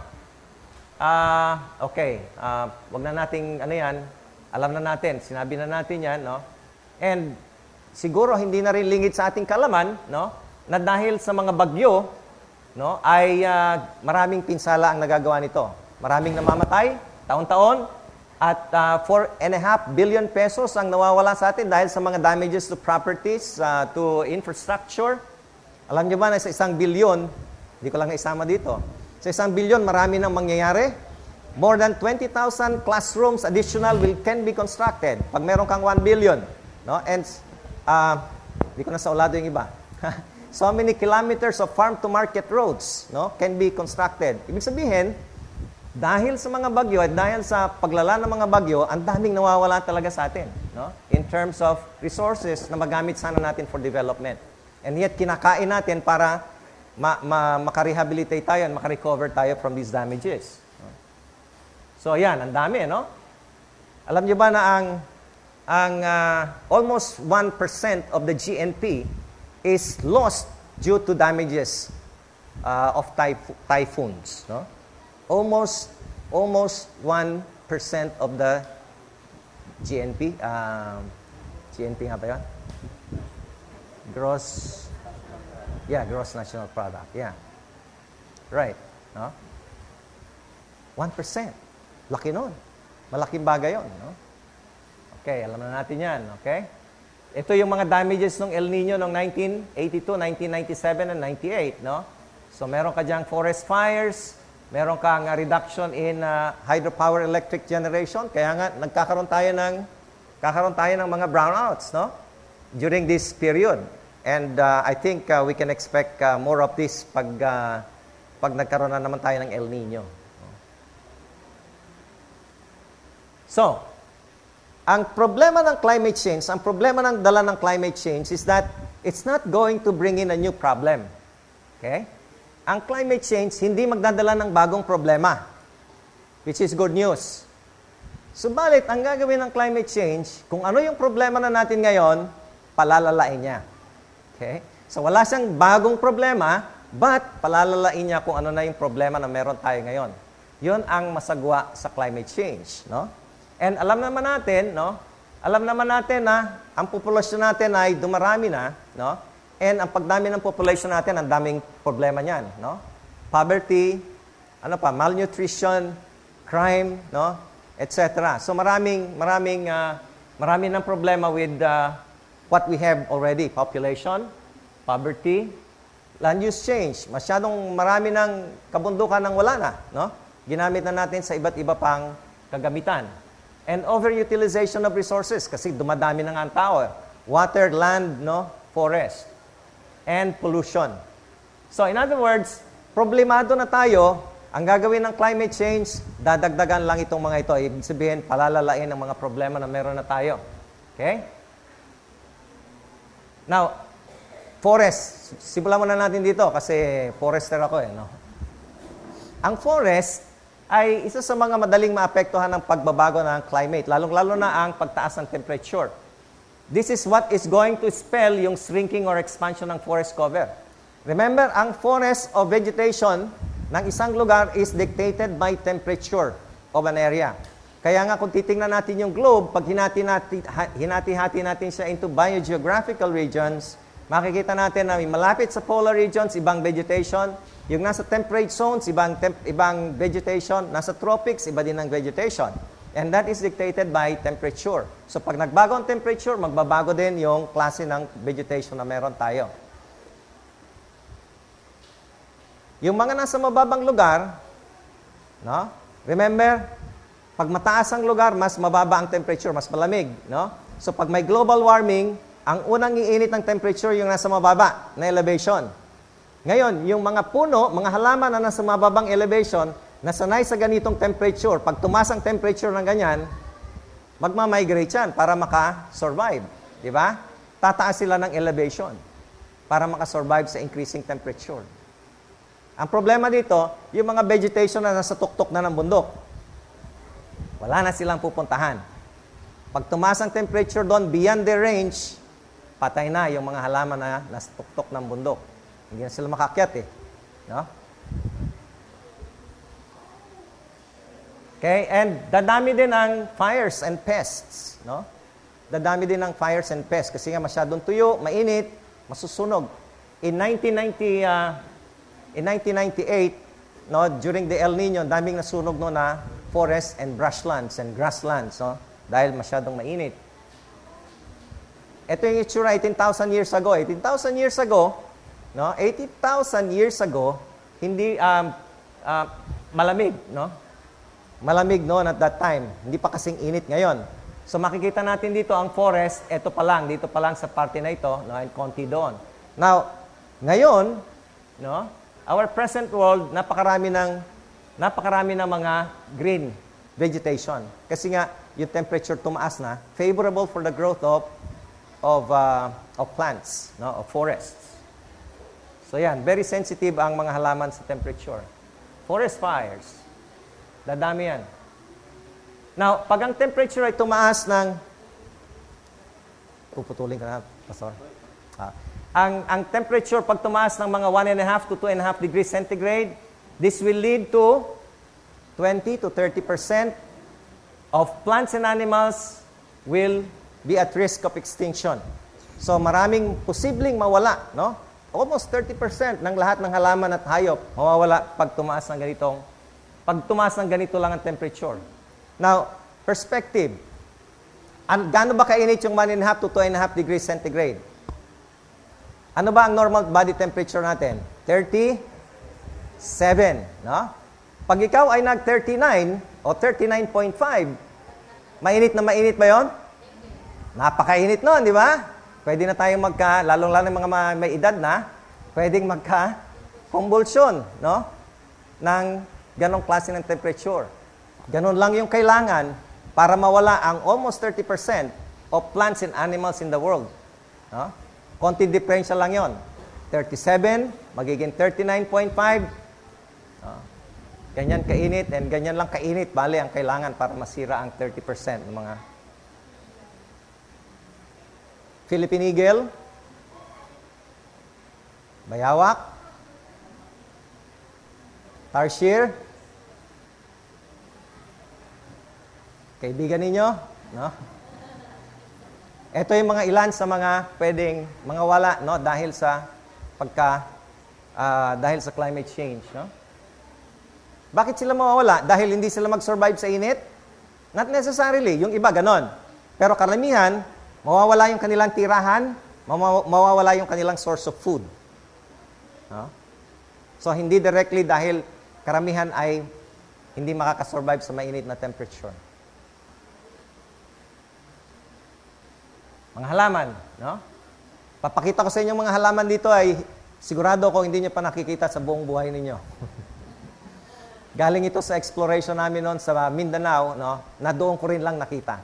Ah, okay. Ah, wag na nating, ano yan, alam na natin, sinabi na natin yan. No? And siguro hindi na rin lingid sa ating kalaman, no? Na dahil sa mga bagyo, no, ay uh, maraming pinsala ang nagagawa nito. Maraming namamatay, taon-taon, at uh, four and a half billion pesos ang nawawala sa atin dahil sa mga damages to properties, uh, to infrastructure. Alam niyo ba na sa isang bilyon, hindi ko lang naisama dito, sa isang bilyon marami nang mangyayari. More than twenty thousand classrooms additional will can be constructed pag meron kang one billion. No? And, uh, hindi ko na saulado yung iba. So many kilometers of farm-to-market roads, no, can be constructed. Ibig sabihin, dahil sa mga bagyo at dahil sa paglala ng mga bagyo, ang daming nawawala talaga sa atin, no? In terms of resources na magamit sana natin for development. And yet, kinakain natin para ma- ma- makarehabilitate tayo and makarecover tayo from these damages. No? So, yan, ang dami, no? Alam niyo ba na ang, ang uh, almost one percent of the G N P is lost due to damages uh, of typh- typhoons, no? Almost, almost one percent of the G N P. Um, G N P nga ba yun? Gross, yeah, gross national product. Yeah. Right. No? one percent. Laki nun. Malaking bagay yun. No? Okay, alam na natin yan. Okay? Ito yung mga damages ng El Nino noong nineteen eighty-two, nineteen ninety-seven, and ninety-eight. No? So, meron ka dyang forest fires, meron kang uh, reduction in uh, hydropower electric generation. Kaya nga, nagkakaroon tayo ng, kakaroon tayo ng mga brownouts, no? During this period. And uh, I think uh, we can expect uh, more of this pag, uh, pag nagkaroon na naman tayo ng El Nino. So, ang problema ng climate change, ang problema ng dala ng climate change is that it's not going to bring in a new problem. Okay? Ang climate change, hindi magdadala ng bagong problema, which is good news. Subalit, ang gagawin ng climate change, kung ano yung problema na natin ngayon, palalalain niya. Okay? So, wala siyang bagong problema, but palalalain niya kung ano na yung problema na meron tayo ngayon. Yun ang masagwa sa climate change. No? And alam naman natin, no? Alam naman natin na ang populasyon natin ay dumarami na, no? And ang pagdami ng population natin, ang daming problema niyan, no? Poverty, ano pa, malnutrition, crime, no? et cetera. So maraming maraming uh, marami ng problema with uh, what we have already, population, poverty, land use change. Masyadong marami ng kabundukan ng wala na, no? Ginamit na natin sa iba't iba pang kagamitan. And overutilization of resources kasi dumadami na nga ang tao. Water, land, no, forest, and pollution. So in other words, problemado na tayo. Ang gagawin ng climate change, dadagdagan lang itong mga ito. Ibig sabihin, palalalain ang mga problema na meron na tayo. Okay? Now, forest. Simulan muna natin dito kasi forester ako eh. No? Ang forest ay isa sa mga madaling maapektuhan ng pagbabago ng climate, lalong-lalo na ang pagtaas ng temperature. This is what is going to spell yung shrinking or expansion ng forest cover. Remember, ang forest o vegetation ng isang lugar is dictated by temperature of an area. Kaya nga kung titingnan natin yung globe, pag hinati-hati hinati natin siya into biogeographical regions, makikita natin na may malapit sa polar regions, ibang vegetation. Yung nasa temperate zones, ibang, temp- ibang vegetation. Nasa tropics, iba din ang vegetation. And that is dictated by temperature. So pag nagbago ang temperature, magbabago din yung klase ng vegetation na meron tayo. Yung mga nasa mababang lugar, no? Remember, pag mataas ang lugar, mas mababa ang temperature, mas malamig. No? So pag may global warming, ang unang iinit ng temperature yung nasa mababa na elevation. Ngayon, yung mga puno, mga halaman na nasa mababang elevation, nasanay sa ganitong temperature. Pag tumaas ang temperature ng ganyan, magmamigrate yan para maka-survive. Di ba? Tataas sila ng elevation para maka-survive sa increasing temperature. Ang problema dito, yung mga vegetation na nasa tuktok na ng bundok, wala na silang pupuntahan. Pag tumaas ang temperature doon, beyond the range, patay na yung mga halaman na nasa tuktok ng bundok. Hindi na sila makakyat eh. No? Okay, and dadami din ang fires and pests, no? Dadami din ang fires and pests kasi nga masyadong tuyo, mainit, masusunog. In nineteen ninety uh, in nineteen ninety-eight, no, during the El Nino, daming nasunog no na forests and brushlands and grasslands, no? Dahil masyadong mainit. Ito yung itsura eighteen thousand years ago. eighteen thousand years ago, no? eighty thousand years ago, hindi um, uh, malamig, no? Malamig noon at that time. Hindi pa kasing init ngayon. So makikita natin dito ang forest, ito pa lang, dito pa lang sa parte na ito, no, and konti doon. Now, ngayon, no, our present world, napakarami ng napakarami ng mga green vegetation. Kasi nga yung temperature tumaas na, favorable for the growth of of uh, of plants, no, of forests. So yan, very sensitive ang mga halaman sa temperature. Forest fires. Dadami yan. Now, pag ang temperature ay tumaas ng... Puputulin ka na, Pastor. Ah, ang, ang temperature pag tumaas ng mga one and a half to two and a half degrees centigrade, this will lead to twenty to thirty percent of plants and animals will be at risk of extinction. So, maraming posibleng mawala, no? Almost thirty percent ng lahat ng halaman at hayop mawawala pag tumaas ng ganitong Pag tumaas ng ganito lang ang temperature. Now, perspective. An gaano ba kainit yung one and a half to two and a half degrees centigrade? Ano ba ang normal body temperature natin? thirty-seven, no? Pag ikaw ay nag-thirty-nine o thirty-nine point five, mainit na mainit ba yon? Napakainit noon, di ba? Pwede na tayong magka, lalong-lalo mga may edad na, pwedeng magka-convulsion, no? Ng ganong klase ng temperature. Ganon lang yung kailangan para mawala ang almost thirty percent of plants and animals in the world. No? Konti differential lang yon. thirty-seven, magiging thirty-nine point five. No? Ganyan kainit and ganyan lang kainit. Bale, ang kailangan para masira ang thirty percent ng mga Philippine eagle, bayawak, tarsier, kaibigan ninyo, no? Ito yung mga ilan sa mga pwedeng mga wala, no, dahil sa pagka uh, dahil sa climate change, no? Bakit sila mawawala? Dahil hindi sila mag-survive sa init? Not necessarily, yung iba ganon. Pero karamihan, mawawala yung kanilang tirahan, mawawala yung kanilang source of food. No? So hindi directly dahil karamihan ay hindi makakasurvive sa mainit na temperature. Mga halaman, no? Papakita ko sa inyo mga halaman dito ay sigurado ko hindi nyo pa nakikita sa buong buhay ninyo. Galing ito sa exploration namin noon sa Mindanao, no? Na doon ko rin lang nakita.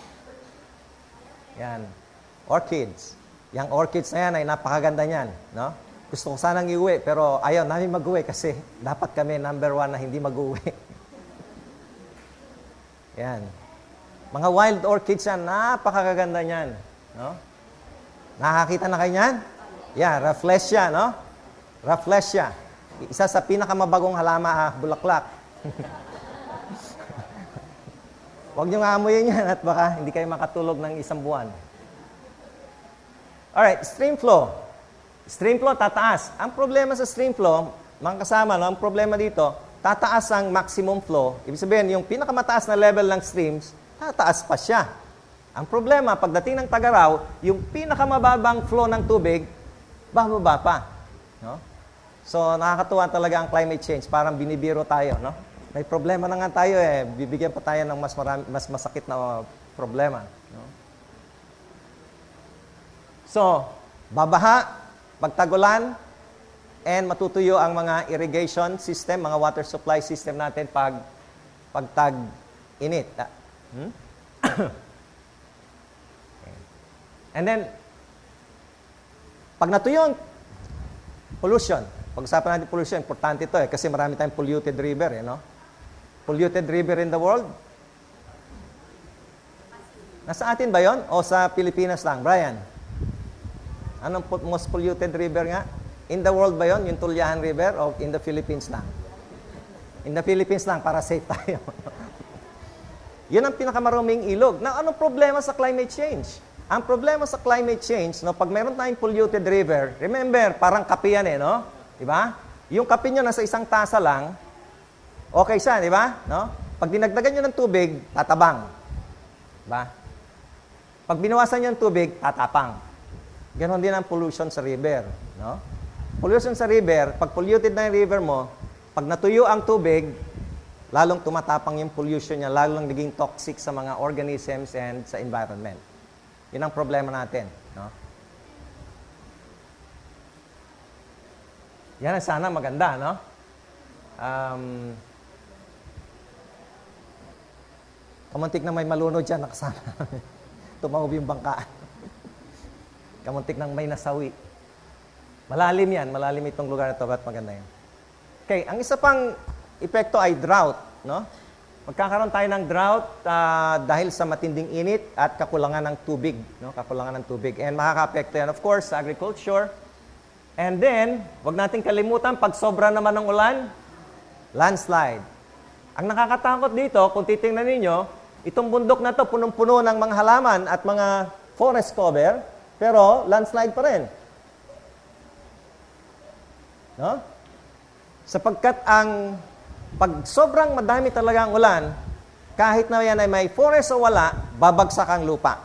Yan. Orchids. Yang orchids na yan ay napakaganda niyan, no? Gusto ko sanang iuwi, pero ayaw namin mag-uwi kasi dapat kami number one na hindi mag-uwi. Yan. Mga wild orchids yan, napakaganda niyan. No? Nakakita na kayo niyan? Yeah, Rafflesia, no? Rafflesia. Isa sa pinakamabagong halama, ah, bulaklak. Huwag niyong aamuyin yan at baka hindi kayo makatulog ng isang buwan. Alright, stream flow. Stream flow, tataas. Ang problema sa stream flow, mga kasama, no, ang problema dito, tataas ang maximum flow. Ibig sabihin, yung pinakamataas na level ng streams, tataas pa siya. Ang problema, pagdating ng tag-araw, yung pinakamababang flow ng tubig, bababa pa. No? So, nakakatuwa talaga ang climate change. Parang binibiro tayo. No? May problema na nga tayo eh. Bibigyan pa tayo ng mas, marami, mas masakit na problema. No? So, babaha, pagtagulan, and matutuyo ang mga irrigation system, mga water supply system natin pag pagtag-init. Hmm? And then, pag natuyo ang pollution, pag-usapan natin pollution, importante ito eh, kasi marami tayong polluted river, eh, no? Polluted river in the world? Nasa atin ba yon o sa Pilipinas lang? Brian? Anong po- most polluted river nga? In the world ba yon? Yung Tulyahan River o in the Philippines lang? In the Philippines lang para safe tayo. Yun ang pinakamaruming ilog. Now, anong problema sa climate change? Ang problema sa climate change, no, pag meron tayong polluted river, remember, parang kape yan eh, no? Di ba? Yung kape nyo nasa isang tasa lang, okay siya, di ba? No? Pag dinagdagan nyo ng tubig, tatabang. Di ba? Pag binawasan nyo ng tubig, tatapang. Ganon din ang pollution sa river. No? Pollution sa river, pag polluted na yung river mo, pag natuyo ang tubig, lalong tumatapang yung pollution niya, lalong naging toxic sa mga organisms and sa environment. Yun ang problema natin. No? Yan ang sana maganda, no? Um, kamuntik na may malunod dyan, nakasama. Tumawag yung bangka. Kamuntik nang may nasawi. Malalim yan, malalim itong lugar na ito, ba't maganda yan? Okay, ang isa pang epekto ay drought, no? Magkakaroon tayo ng drought uh, dahil sa matinding init at kakulangan ng tubig, no? Kakulangan ng tubig. And makaka-apekto yan, of course, sa agriculture. And then, wag nating kalimutan, pag sobra naman ng ulan, landslide. Ang nakakatakot dito, kung titingnan ninyo, itong bundok na to punong-puno ng mga halaman at mga forest cover, pero landslide pa rin. No? Sapagkat ang pag sobrang madami talaga ang ulan, kahit na yan ay may forest o wala, babagsak ang lupa.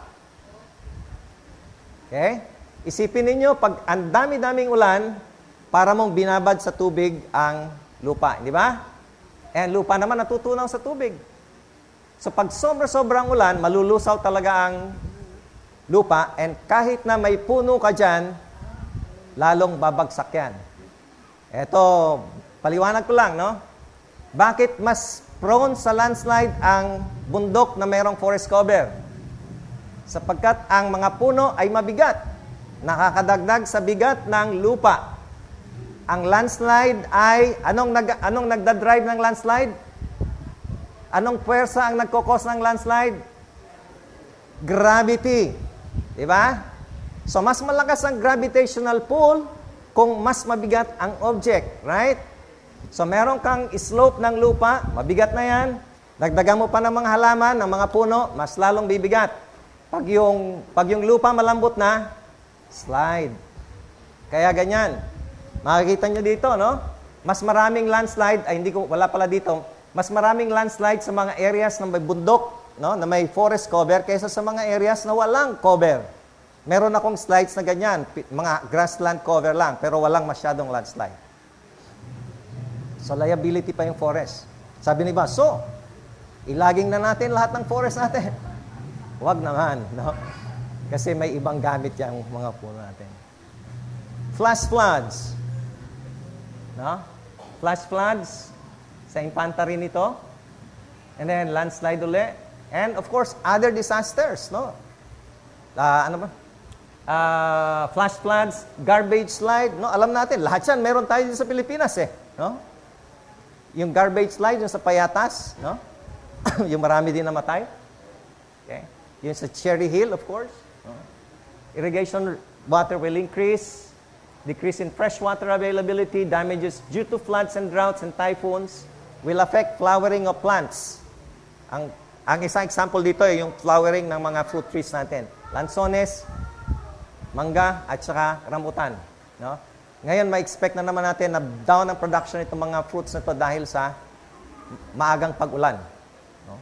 Okay? Isipin ninyo, pag ang dami-daming ulan, para mong binabad sa tubig ang lupa. Di ba? Eh, ang lupa naman natutunaw sa tubig. So, pag sobra-sobrang ulan, malulusaw talaga ang lupa, and kahit na may puno ka dyan, lalong babagsak yan. Eto, paliwanag ko lang, no? Bakit mas prone sa landslide ang bundok na mayroong forest cover? Sapagkat ang mga puno ay mabigat. Nakakadagdag sa bigat ng lupa. Ang landslide ay, anong, nag, anong nagdadrive ng landslide? Anong puwersa ang nagkokos ng landslide? Gravity. Diba? So, mas malakas ang gravitational pull kung mas mabigat ang object. Right? So, meron kang slope ng lupa, mabigat na yan. Dagdagan mo pa ng mga halaman, ng mga puno, mas lalong bibigat. Pag yung, pag yung lupa malambot na, slide. Kaya ganyan. Makikita nyo dito, no? Mas maraming landslide, ay hindi ko, wala pala dito, mas maraming landslide sa mga areas na may bundok, no? Na may forest cover, kaysa sa mga areas na walang cover. Meron akong slides na ganyan, mga grassland cover lang, pero walang masyadong landslide. So, liability pa yung forest. Sabi ni ba, so, ilaging na natin lahat ng forest natin. Huwag naman, no? Kasi may ibang gamit yung mga puno natin. Flash floods. No? Flash floods sa Infanta rin ito. And then, landslide uli. And, of course, other disasters, no? Uh, ano ba? Uh, flash floods, garbage slide, no? Alam natin, lahat yan, meron tayo dito sa Pilipinas, eh. No? Yung garbage slide, yung sa Payatas, no? Yung marami din namatay. Okay? Yung sa Cherry Hill, of course. No? Irrigation water will increase. Decrease in fresh water availability, damages due to floods and droughts and typhoons will affect flowering of plants. Ang, ang isang example dito ay yung flowering ng mga fruit trees natin. Lansones, mangga, at saka rambutan. No? Ngayon, ma-expect na naman natin na down ang production itong mga fruits na ito dahil sa maagang pag-ulan. No?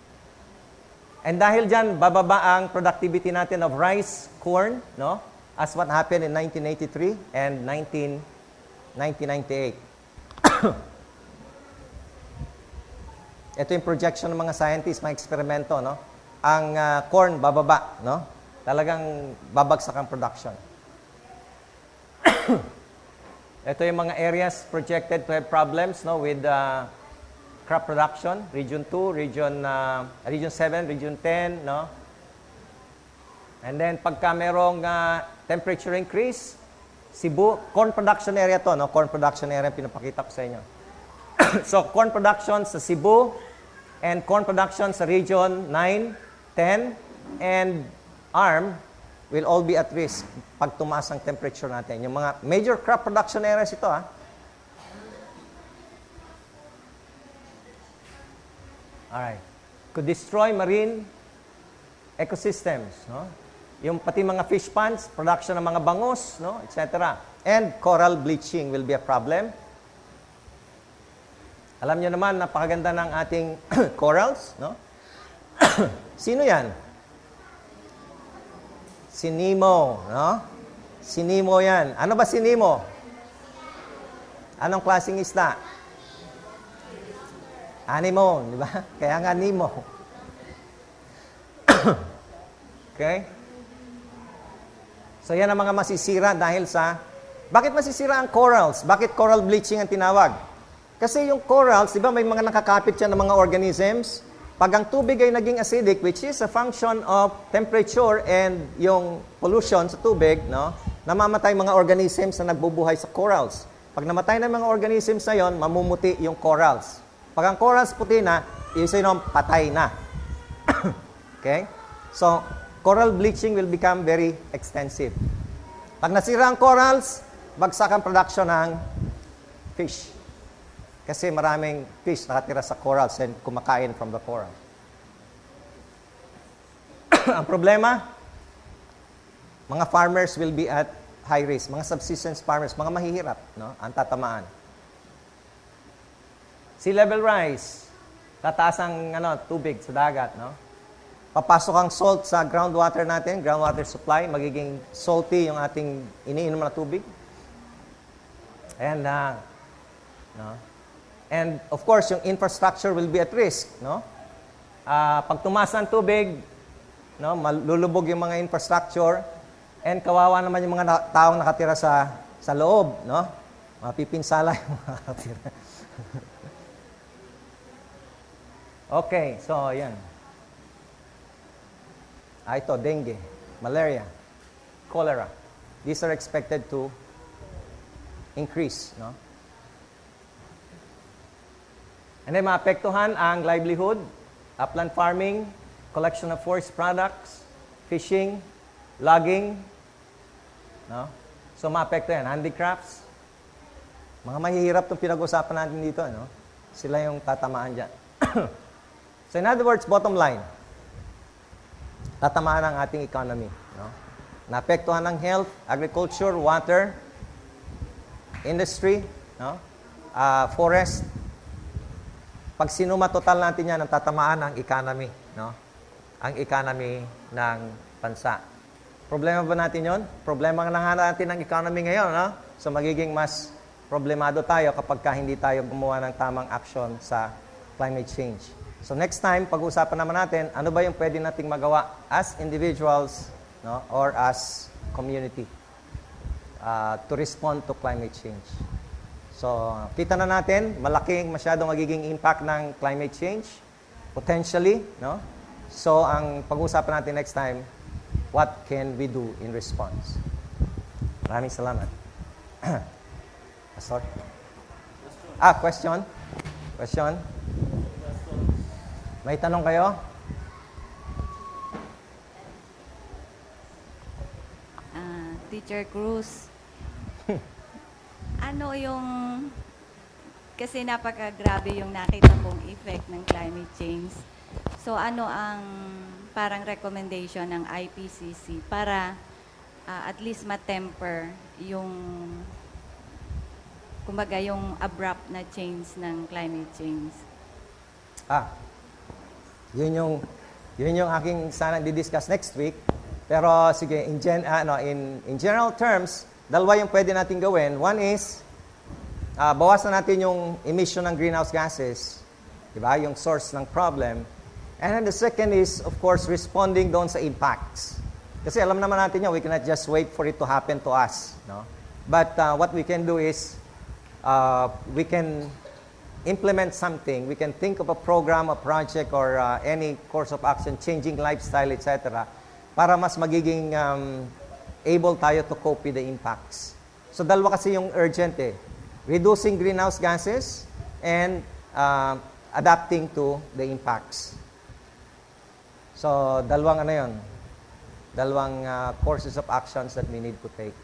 And dahil dyan, bababa ang productivity natin of rice, corn, no? As what happened in nineteen eighty-three and nineteen ninety-eight. Ito yung projection ng mga scientists, mga eksperimento, no? Ang uh, corn, bababa, no? Talagang babagsak ang production. Ito yung mga areas projected to have problems, no, with uh, crop production, Region two, Region uh, Region seven, Region ten, no? And then pagka merong uh, temperature increase, Cebu, corn production area to, no? Corn production area pinapakita ko sa inyo. So corn production sa Cebu and corn production sa Region nine, ten, and arm will all be at risk pag tumaas ang temperature natin. Yung mga major crop production areas ito, ha? Alright. Could destroy marine ecosystems, no? Yung pati mga fish ponds, production ng mga bangus, no, et cetera. And coral bleaching will be a problem. Alam niyo naman, napakaganda ng ating corals, no? Sino yan? Si Nemo, no? Si Nemo yan. Ano ba si Nemo? Anong klaseng isda? Anemone, di ba? Kaya nga Nemo. Okay? So yan ang mga masisira dahil sa... Bakit masisira ang corals? Bakit coral bleaching ang tinawag? Kasi yung corals, di ba may mga nakakapit yan ng mga organisms? Pag ang tubig ay naging acidic, which is a function of temperature and yung pollution sa tubig, no? Namamatay mga organisms na nagbubuhay sa corals. Pag namatay na mga organisms na yon, mamumuti yung corals. Pag ang corals puti na, isa yun patay na. Okay? So, coral bleaching will become very extensive. Pag nasira ang corals, bagsak ang production ng fish. Kasi maraming fish nakatira sa corals and kumakain from the coral. Ang problema, mga farmers will be at high risk. Mga subsistence farmers, mga mahihirap, no? Ang tatamaan. Sea level rise, tataas ang ano, tubig sa dagat, no? Papasok ang salt sa groundwater natin, groundwater supply, magiging salty yung ating iniinom na tubig. And, uh, no? And of course, yung infrastructure will be at risk, no? Uh, pag tumaas ng tubig, no, malulubog yung mga infrastructure, and kawawa naman yung mga na- taong nakatira sa sa loob, no? Mapipinsala yung mga nakatira. Okay, so yan. Ah, ito, dengue, malaria, cholera. These are expected to increase, no? And then maapektuhan ang livelihood, upland farming, collection of forest products, fishing, logging, no? So maapektuhan, handicrafts. Mga mahihirap itong pinag-usapan natin dito, no? Sila yung tatamaan dyan. So in other words, bottom line, tatamaan ang ating economy, no? Naapektuhan ng health, agriculture, water, industry, no? Uh, forest. Pag sinuma total natin yan, ang tatamaan ang economy, no? Ang economy ng bansa. Problema ba natin yon? Problema nga natin ng economy ngayon, no? So magiging mas problemado tayo kapag ka hindi tayo gumawa ng tamang action sa climate change. So next time, pag-uusapan naman natin, ano ba yung pwede nating magawa as individuals, no, or as community uh, to respond to climate change. So, kita na natin, malaking masyadong magiging impact ng climate change, potentially, no? So, ang pag-uusapan natin next time, what can we do in response? Maraming salamat. Pastor? Ah, question? Question? May tanong kayo? Uh, Teacher Cruz, ano yung, kasi napakagrabe yung nakita kong effect ng climate change. So ano ang parang recommendation ng I P C C para uh, at least ma-temper yung, kumbaga yung abrupt na change ng climate change? Ah, yun yung, yun yung aking sana di-discuss next week. Pero sige, in, gen, ano, in, in general terms, dalawa yung pwede natin gawin. One is, uh, bawasan natin yung emission ng greenhouse gases. Diba? Yung source ng problem. And then the second is, of course, responding doon sa impacts. Kasi alam naman natin yun, we cannot just wait for it to happen to us. No? But uh, what we can do is, uh, we can implement something. We can think of a program, a project, or uh, any course of action, changing lifestyle, et cetera, para mas magiging um, able tayo to cope with the impacts. So dalawa kasi yung urgent eh. Reducing greenhouse gases and uh, adapting to the impacts. So, dalawang ano yun? Dalawang uh, courses of actions that we need to take.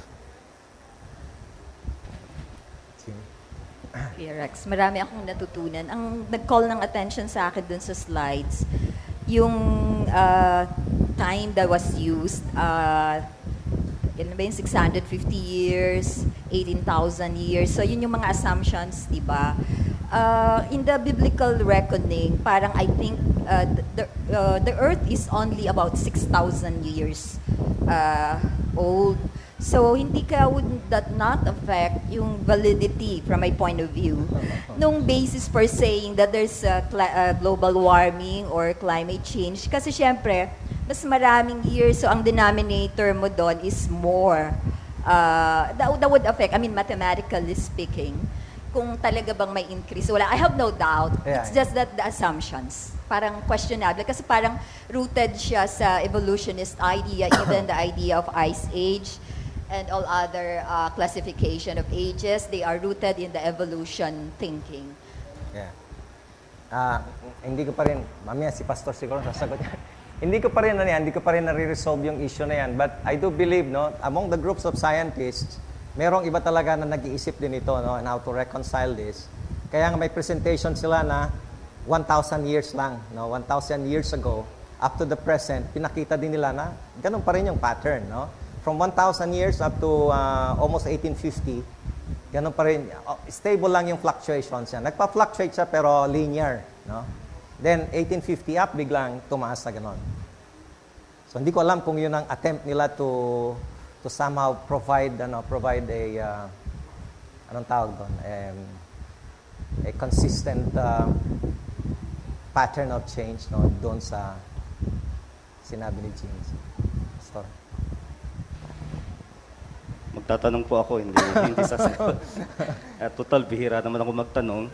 Okay, Rex, marami akong natutunan. Ang nag-call ng attention sa akin dun sa slides, yung uh, time that was used, uh, yun ba yung six hundred fifty years, eighteen thousand years. So, yun yung mga assumptions, di ba? Uh, in the biblical reckoning, parang I think uh, the, uh, the earth is only about six thousand years uh, old. So, hindi ka, would that not affect yung validity from my point of view? Nung basis for saying that there's a cl- uh, global warming or climate change. Kasi syempre, mas maraming years, so ang denominator mo doon is more. Uh, that, that would affect, I mean, mathematically speaking, kung talaga bang may increase. Wala, I have no doubt. Yeah, It's yeah. just that the assumptions, parang questionable. Kasi parang rooted siya sa evolutionist idea, even the idea of ice age, and all other uh, classification of ages, they are rooted in the evolution thinking. Yeah. Ah, hindi ko pa rin, mamaya si Pastor siguro sasagot niya. Hindi ko pa rin, ano yan, hindi ko pa rin nare-resolve yung issue na yan. But I do believe, no, among the groups of scientists, merong iba talaga na nag-iisip din ito, no, and how to reconcile this. Kaya nga may presentation sila na one thousand years lang, no, one thousand years ago, up to the present, pinakita din nila na ganun pa rin yung pattern, no. From one thousand years up to uh, almost eighteen fifty, ganun pa rin, oh, stable lang yung fluctuations yan. Nagpa-fluctuate siya pero linear, no? Then eighteen fifty up, biglang tumaas na ganun. So hindi ko alam kung yun ang attempt nila to to somehow provide ano, provide a uh, anong tawag doon? Um, a consistent uh, pattern of change, no, doon sa sinabi ni James. Sorry. Magtatanong po ako, hindi, hindi sasagot. At total, bihira naman ako magtanong.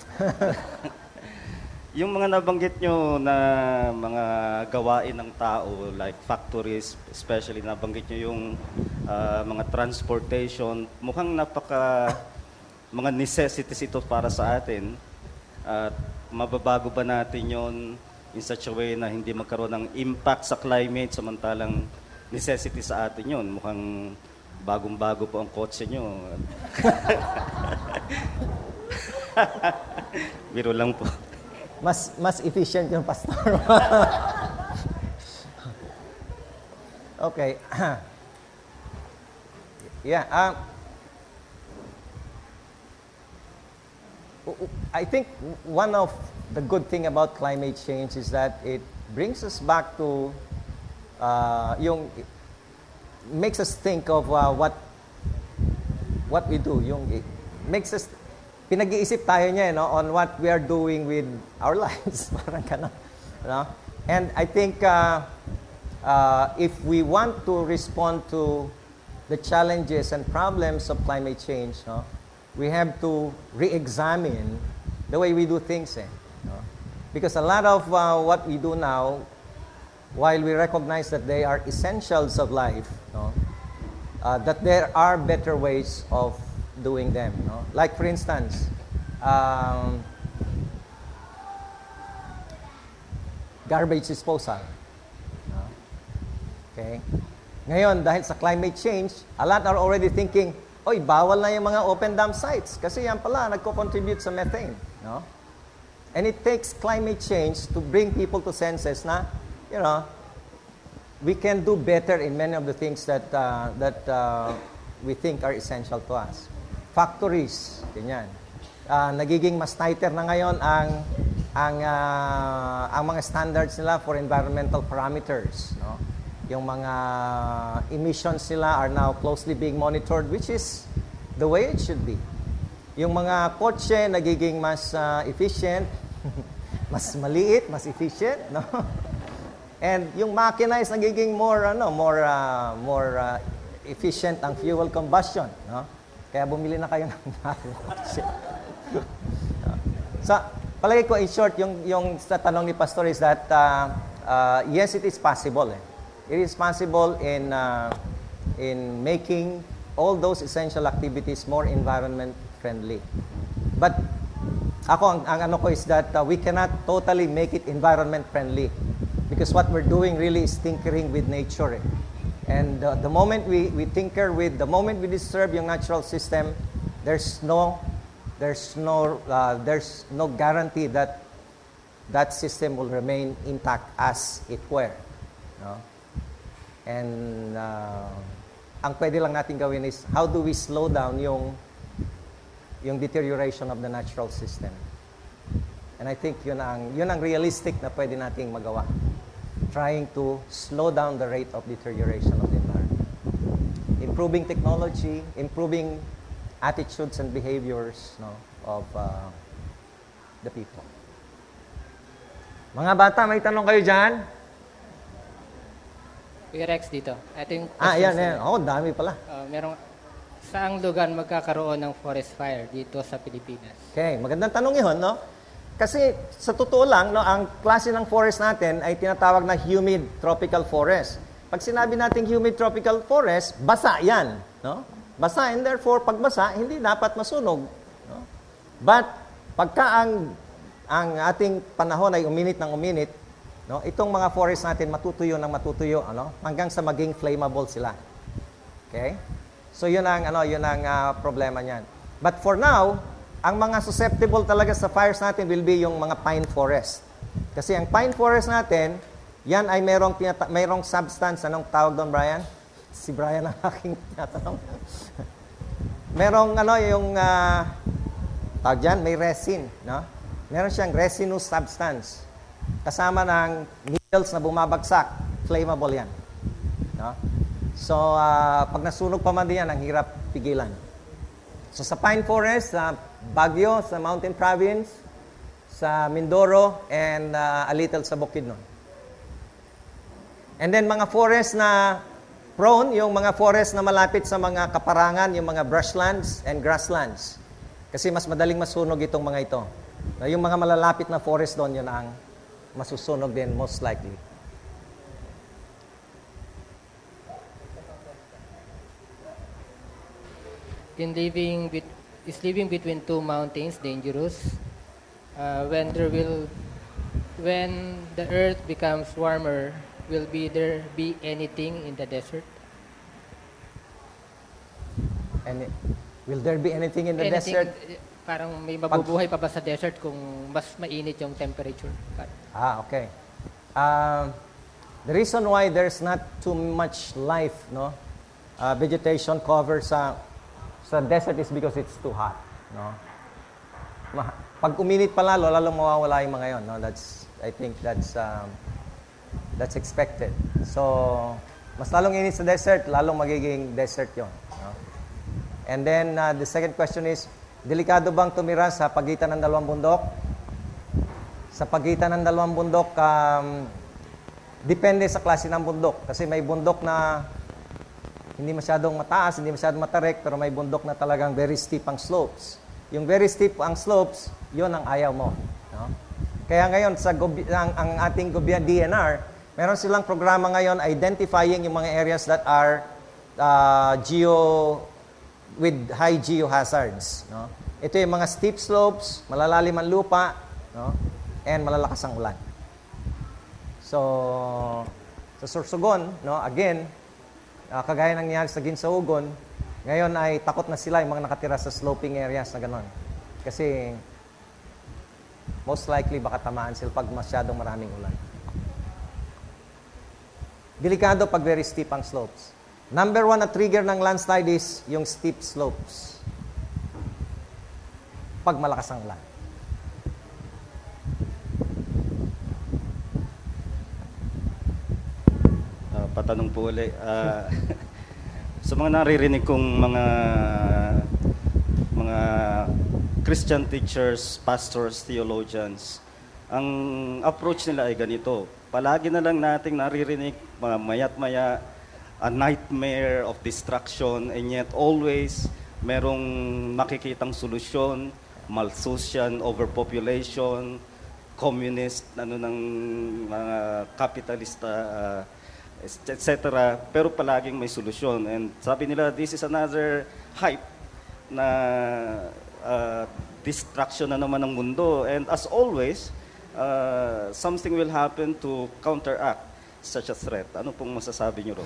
Yung mga nabanggit nyo na mga gawain ng tao, like factories, especially nabanggit nyo yung uh, mga transportation, mukhang napaka mga necessities ito para sa atin. At mababago ba natin yon in such a way na hindi magkaroon ng impact sa climate, samantalang necessity sa atin yon? Mukhang bagong-bago po ang kotse nyo. Biro lang po. Mas mas efficient yung pastor. Okay. Yeah. Uh, I think one of the good thing about climate change is that it brings us back to uh, yung makes us think of uh, what what we do. Yung it makes us pinag-iisip tayo niya, no, on what we are doing with our lives. Parang ganun, no? And I think uh, uh, if we want to respond to the challenges and problems of climate change, no, we have to re-examine the way we do things, eh, no? Because a lot of uh, what we do now, while we recognize that they are essentials of life, no, uh, that there are better ways of doing them, no? Like for instance, um, garbage disposal. No? Okay? Ngayon, dahil sa climate change, a lot are already thinking, oy, bawal na yung mga open dump sites kasi yan pala nagko-contribute sa methane, no? And it takes climate change to bring people to senses na, you know, we can do better in many of the things that uh, that uh, we think are essential to us. Factories, ganyan. Uh, nagiging mas tighter na ngayon ang ang uh, ang mga standards nila for environmental parameters, no? Yung mga emissions nila are now closely being monitored, which is the way it should be. Yung mga kotse nagiging mas uh, efficient, mas maliit, mas efficient, no? And yung makina is nagiging more ano, more uh, more uh, efficient ang fuel combustion, no? Kaya bumili na kayo ng bagong kotse. So, palagi ko in short, yung, yung sa tanong ni Pastor is that, uh, uh, yes, it is possible. Eh. It is possible in, uh, in making all those essential activities more environment friendly. But, ako, ang, ang ano ko is that uh, we cannot totally make it environment friendly. Because what we're doing really is tinkering with nature. Eh. And uh, the moment we, we tinker with, the moment we disturb yung natural system, there's no, there's no, uh, there's no guarantee that that system will remain intact as it were. No? And uh, ang pwede lang natin gawin is, how do we slow down yung, yung deterioration of the natural system? And I think yun ang, yun ang realistic na pwede nating magawa. Trying to slow down the rate of deterioration of the environment. Improving technology, improving attitudes and behaviors, no, of uh, the people. Mga bata, may tanong kayo dyan? Kuya Rex dito. Ito yung Ah, question yan, sa- yan. Oo, dami pala. Uh, merong, saang lugar magkakaroon ng forest fire dito sa Pilipinas? Okay, magandang tanong yun, no? Kasi sa totoo lang, no, ang klase ng forest natin ay tinatawag na humid tropical forest. Pag sinabi nating humid tropical forest, basa yan, no? Basa, and therefore, pag basa, hindi dapat masunog. No? But, pagka ang, ang ating panahon ay uminit ng uminit, no, itong mga forest natin matutuyo ng matutuyo, ano, hanggang sa maging flammable sila. Okay? So, yun ang, ano, yun ang uh, problema niyan. But for now, ang mga susceptible talaga sa fires natin will be yung mga pine forest. Kasi ang pine forest natin, yan ay merong, tinata- merong substance. Anong tawag doon, Brian? Si Brian ang aking tinatanong. merong, ano, yung, uh, tawag dyan, may resin, no? Meron siyang resinous substance. Kasama ng needles na bumabagsak, flammable yan. No? So, uh, pag nasunog pa man din yan, ang hirap pigilan. So, sa pine forest, sa Baguio, sa Mountain Province, sa Mindoro, and uh, a little sa Bukidnon. And then, mga forest na prone, yung mga forest na malapit sa mga kaparangan, yung mga brushlands and grasslands. Kasi mas madaling masunog itong mga ito. Yung mga malalapit na forest doon, yun ang masusunog din, most likely. In living bet- is living between two mountains dangerous? Uh, when there will, when the earth becomes warmer, will be there be anything in the desert? And will there be anything in the anything, desert? eh, Parang may mabubuhay pa ba sa desert kung mas mainit yung temperature? Ah, okay. Um, the reason why there's not too much life, no, uh, vegetation cover sa sa desert is because it's too hot, no. Ma- Pag uminit pa lalo, lalong mawawala yung mga yon, no. That's, I think that's um, that's expected. So, mas lalong init sa desert, lalong magiging desert yon, no. And then uh, the second question is, delikado bang tumira sa pagitan ng dalawang bundok? Sa pagitan ng dalawang bundok, um, depende sa klase ng bundok. Kasi may bundok na hindi masyadong mataas, hindi masyadong matarek, pero may bundok na talagang very steep ang slopes. Yung very steep ang slopes, yun ang ayaw mo. No? Kaya ngayon, sa gobi- ang, ang ating gobyerno, D N R, meron silang programa ngayon identifying yung mga areas that are uh, geo with high geohazards, no? Ito yung mga steep slopes, malalalim ang lupa, no? And malalakas ang ulan. So, sa Sorsogon, no, again, uh, kagaya ng nangyari sa Ginsaogon, ngayon ay takot na sila yung mga nakatira sa sloping areas na gano'n. Kasi most likely baka tamaan sila pag masyadong maraming ulan. Delikado pag very steep ang slopes. Number one na trigger ng landslide is yung steep slopes. Pag malakas ang ulan. Uh, patanong po ulit. Uh, sa mga naririnig kong mga mga Christian teachers, pastors, theologians, ang approach nila ay ganito. Palagi na lang nating naririnig, mga maya't maya, a nightmare of destruction, and yet always merong makikitang solusyon, malsusyan, overpopulation, communist, ano ng mga kapitalista, uh, et cetera. Pero palaging may solusyon. And sabi nila, this is another hype na uh, destruction na naman ng mundo. And as always, uh, something will happen to counteract such a threat. Ano pong masasabi niyo ron?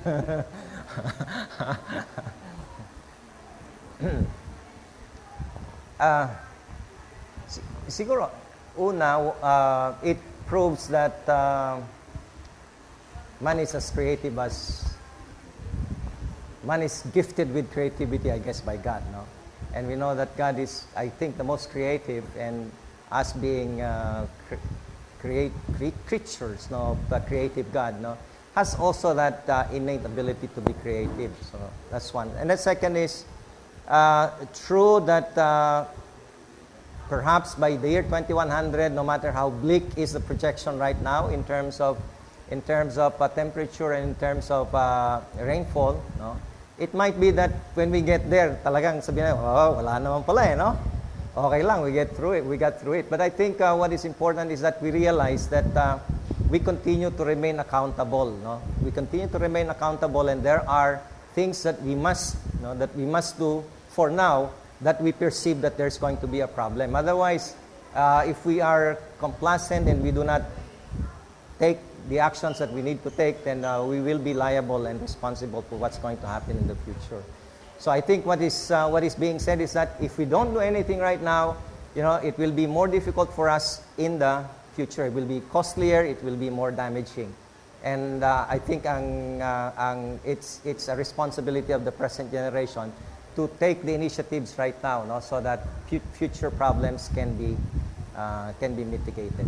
Ah, si- siguro, una, uh, it proves that uh, man is as creative as, man is gifted with creativity, I guess, by God, no? And we know that God is, I think, the most creative, and us being uh, cre- create, cre- creatures, no, the creative God, no, has also that uh, innate ability to be creative. So that's one. And the second is, uh, true that uh, perhaps by the year twenty-one hundred, no matter how bleak is the projection right now in terms of in terms of uh, temperature and in terms of uh, rainfall, no, it might be that when we get there, talagang sabihin na, oh, wala naman pala eh, no? Okay lang, we get through it, we got through it. But I think uh, what is important is that we realize that uh, we continue to remain accountable, no? We continue to remain accountable, and there are things that we must, no, that we must do for now that we perceive that there's going to be a problem. Otherwise, uh, if we are complacent and we do not take the actions that we need to take, then uh, we will be liable and responsible for what's going to happen in the future. So I think what is uh, what is being said is that if we don't do anything right now, you know, it will be more difficult for us in the future. It will be costlier. It will be more damaging. And uh, I think ang, uh, ang it's it's a responsibility of the present generation to take the initiatives right now, no, so that fu- future problems can be uh, can be mitigated.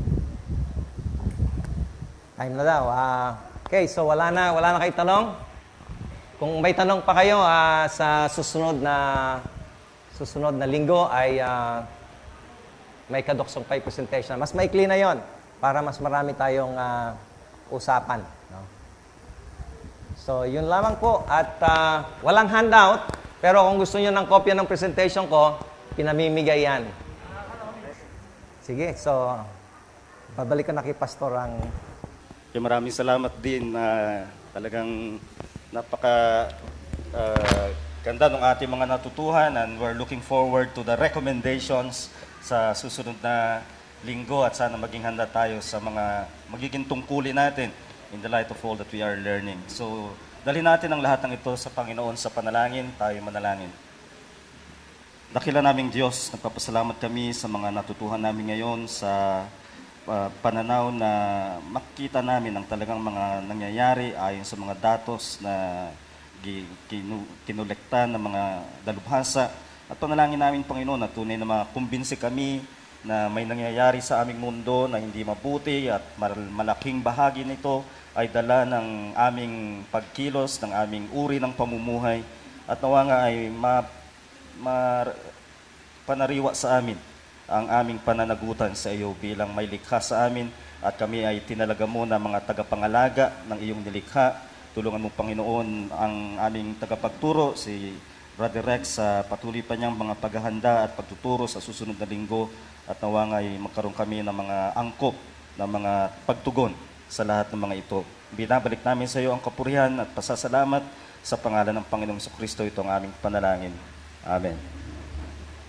Time na daw. Uh, okay, so wala na, wala na kayong tanong? Kung may tanong pa kayo uh, sa susunod na susunod na linggo ay uh, may kadoksong pay presentation. Mas maikli na 'yon para mas marami tayong uh, usapan, no? So, yun lamang po at uh, walang handout, pero kung gusto niyo ng kopya ng presentation ko, pinamimigay yan. Sige, so babalikan na kay Pastor ang Okay, maraming salamat din na talagang napaka uh, ganda ng ating mga natutuhan, and we're looking forward to the recommendations sa susunod na linggo, at sana maging handa tayo sa mga magiging tungkulin natin in the light of all that we are learning. So, dalhin natin ang lahat ng ito sa Panginoon sa panalangin. Tayo manalangin. Dakila naming Diyos, nagpapasalamat kami sa mga natutuhan namin ngayon sa uh, pananaw na makita namin ang talagang mga nangyayari ayon sa mga datos na kinu- kinulekta ng mga dalubhasa. At panalangin namin, Panginoon, na tunay na makumbinsi kami na may nangyayari sa aming mundo na hindi mabuti, at malaking bahagi nito ay dala ng aming pagkilos, ng aming uri ng pamumuhay, at nawa nga ay ma, ma, panariwa sa amin ang aming pananagutan sa iyo bilang may likha sa amin, at kami ay tinalaga mo na mga tagapangalaga ng iyong nilikha. Tulungan mo, Panginoon, ang aming tagapagturo, si Brother Rex, sa patuloy pa niyang mga paghahanda at pagtuturo sa susunod na linggo, at nawa nga ay magkaroon kami ng mga angkop, ng mga pagtugon sa lahat ng mga ito. Binabalik namin sa iyo ang kapurihan at pasasalamat sa pangalan ng Panginoong Jesucristo. Ito ang aming panalangin. Amen.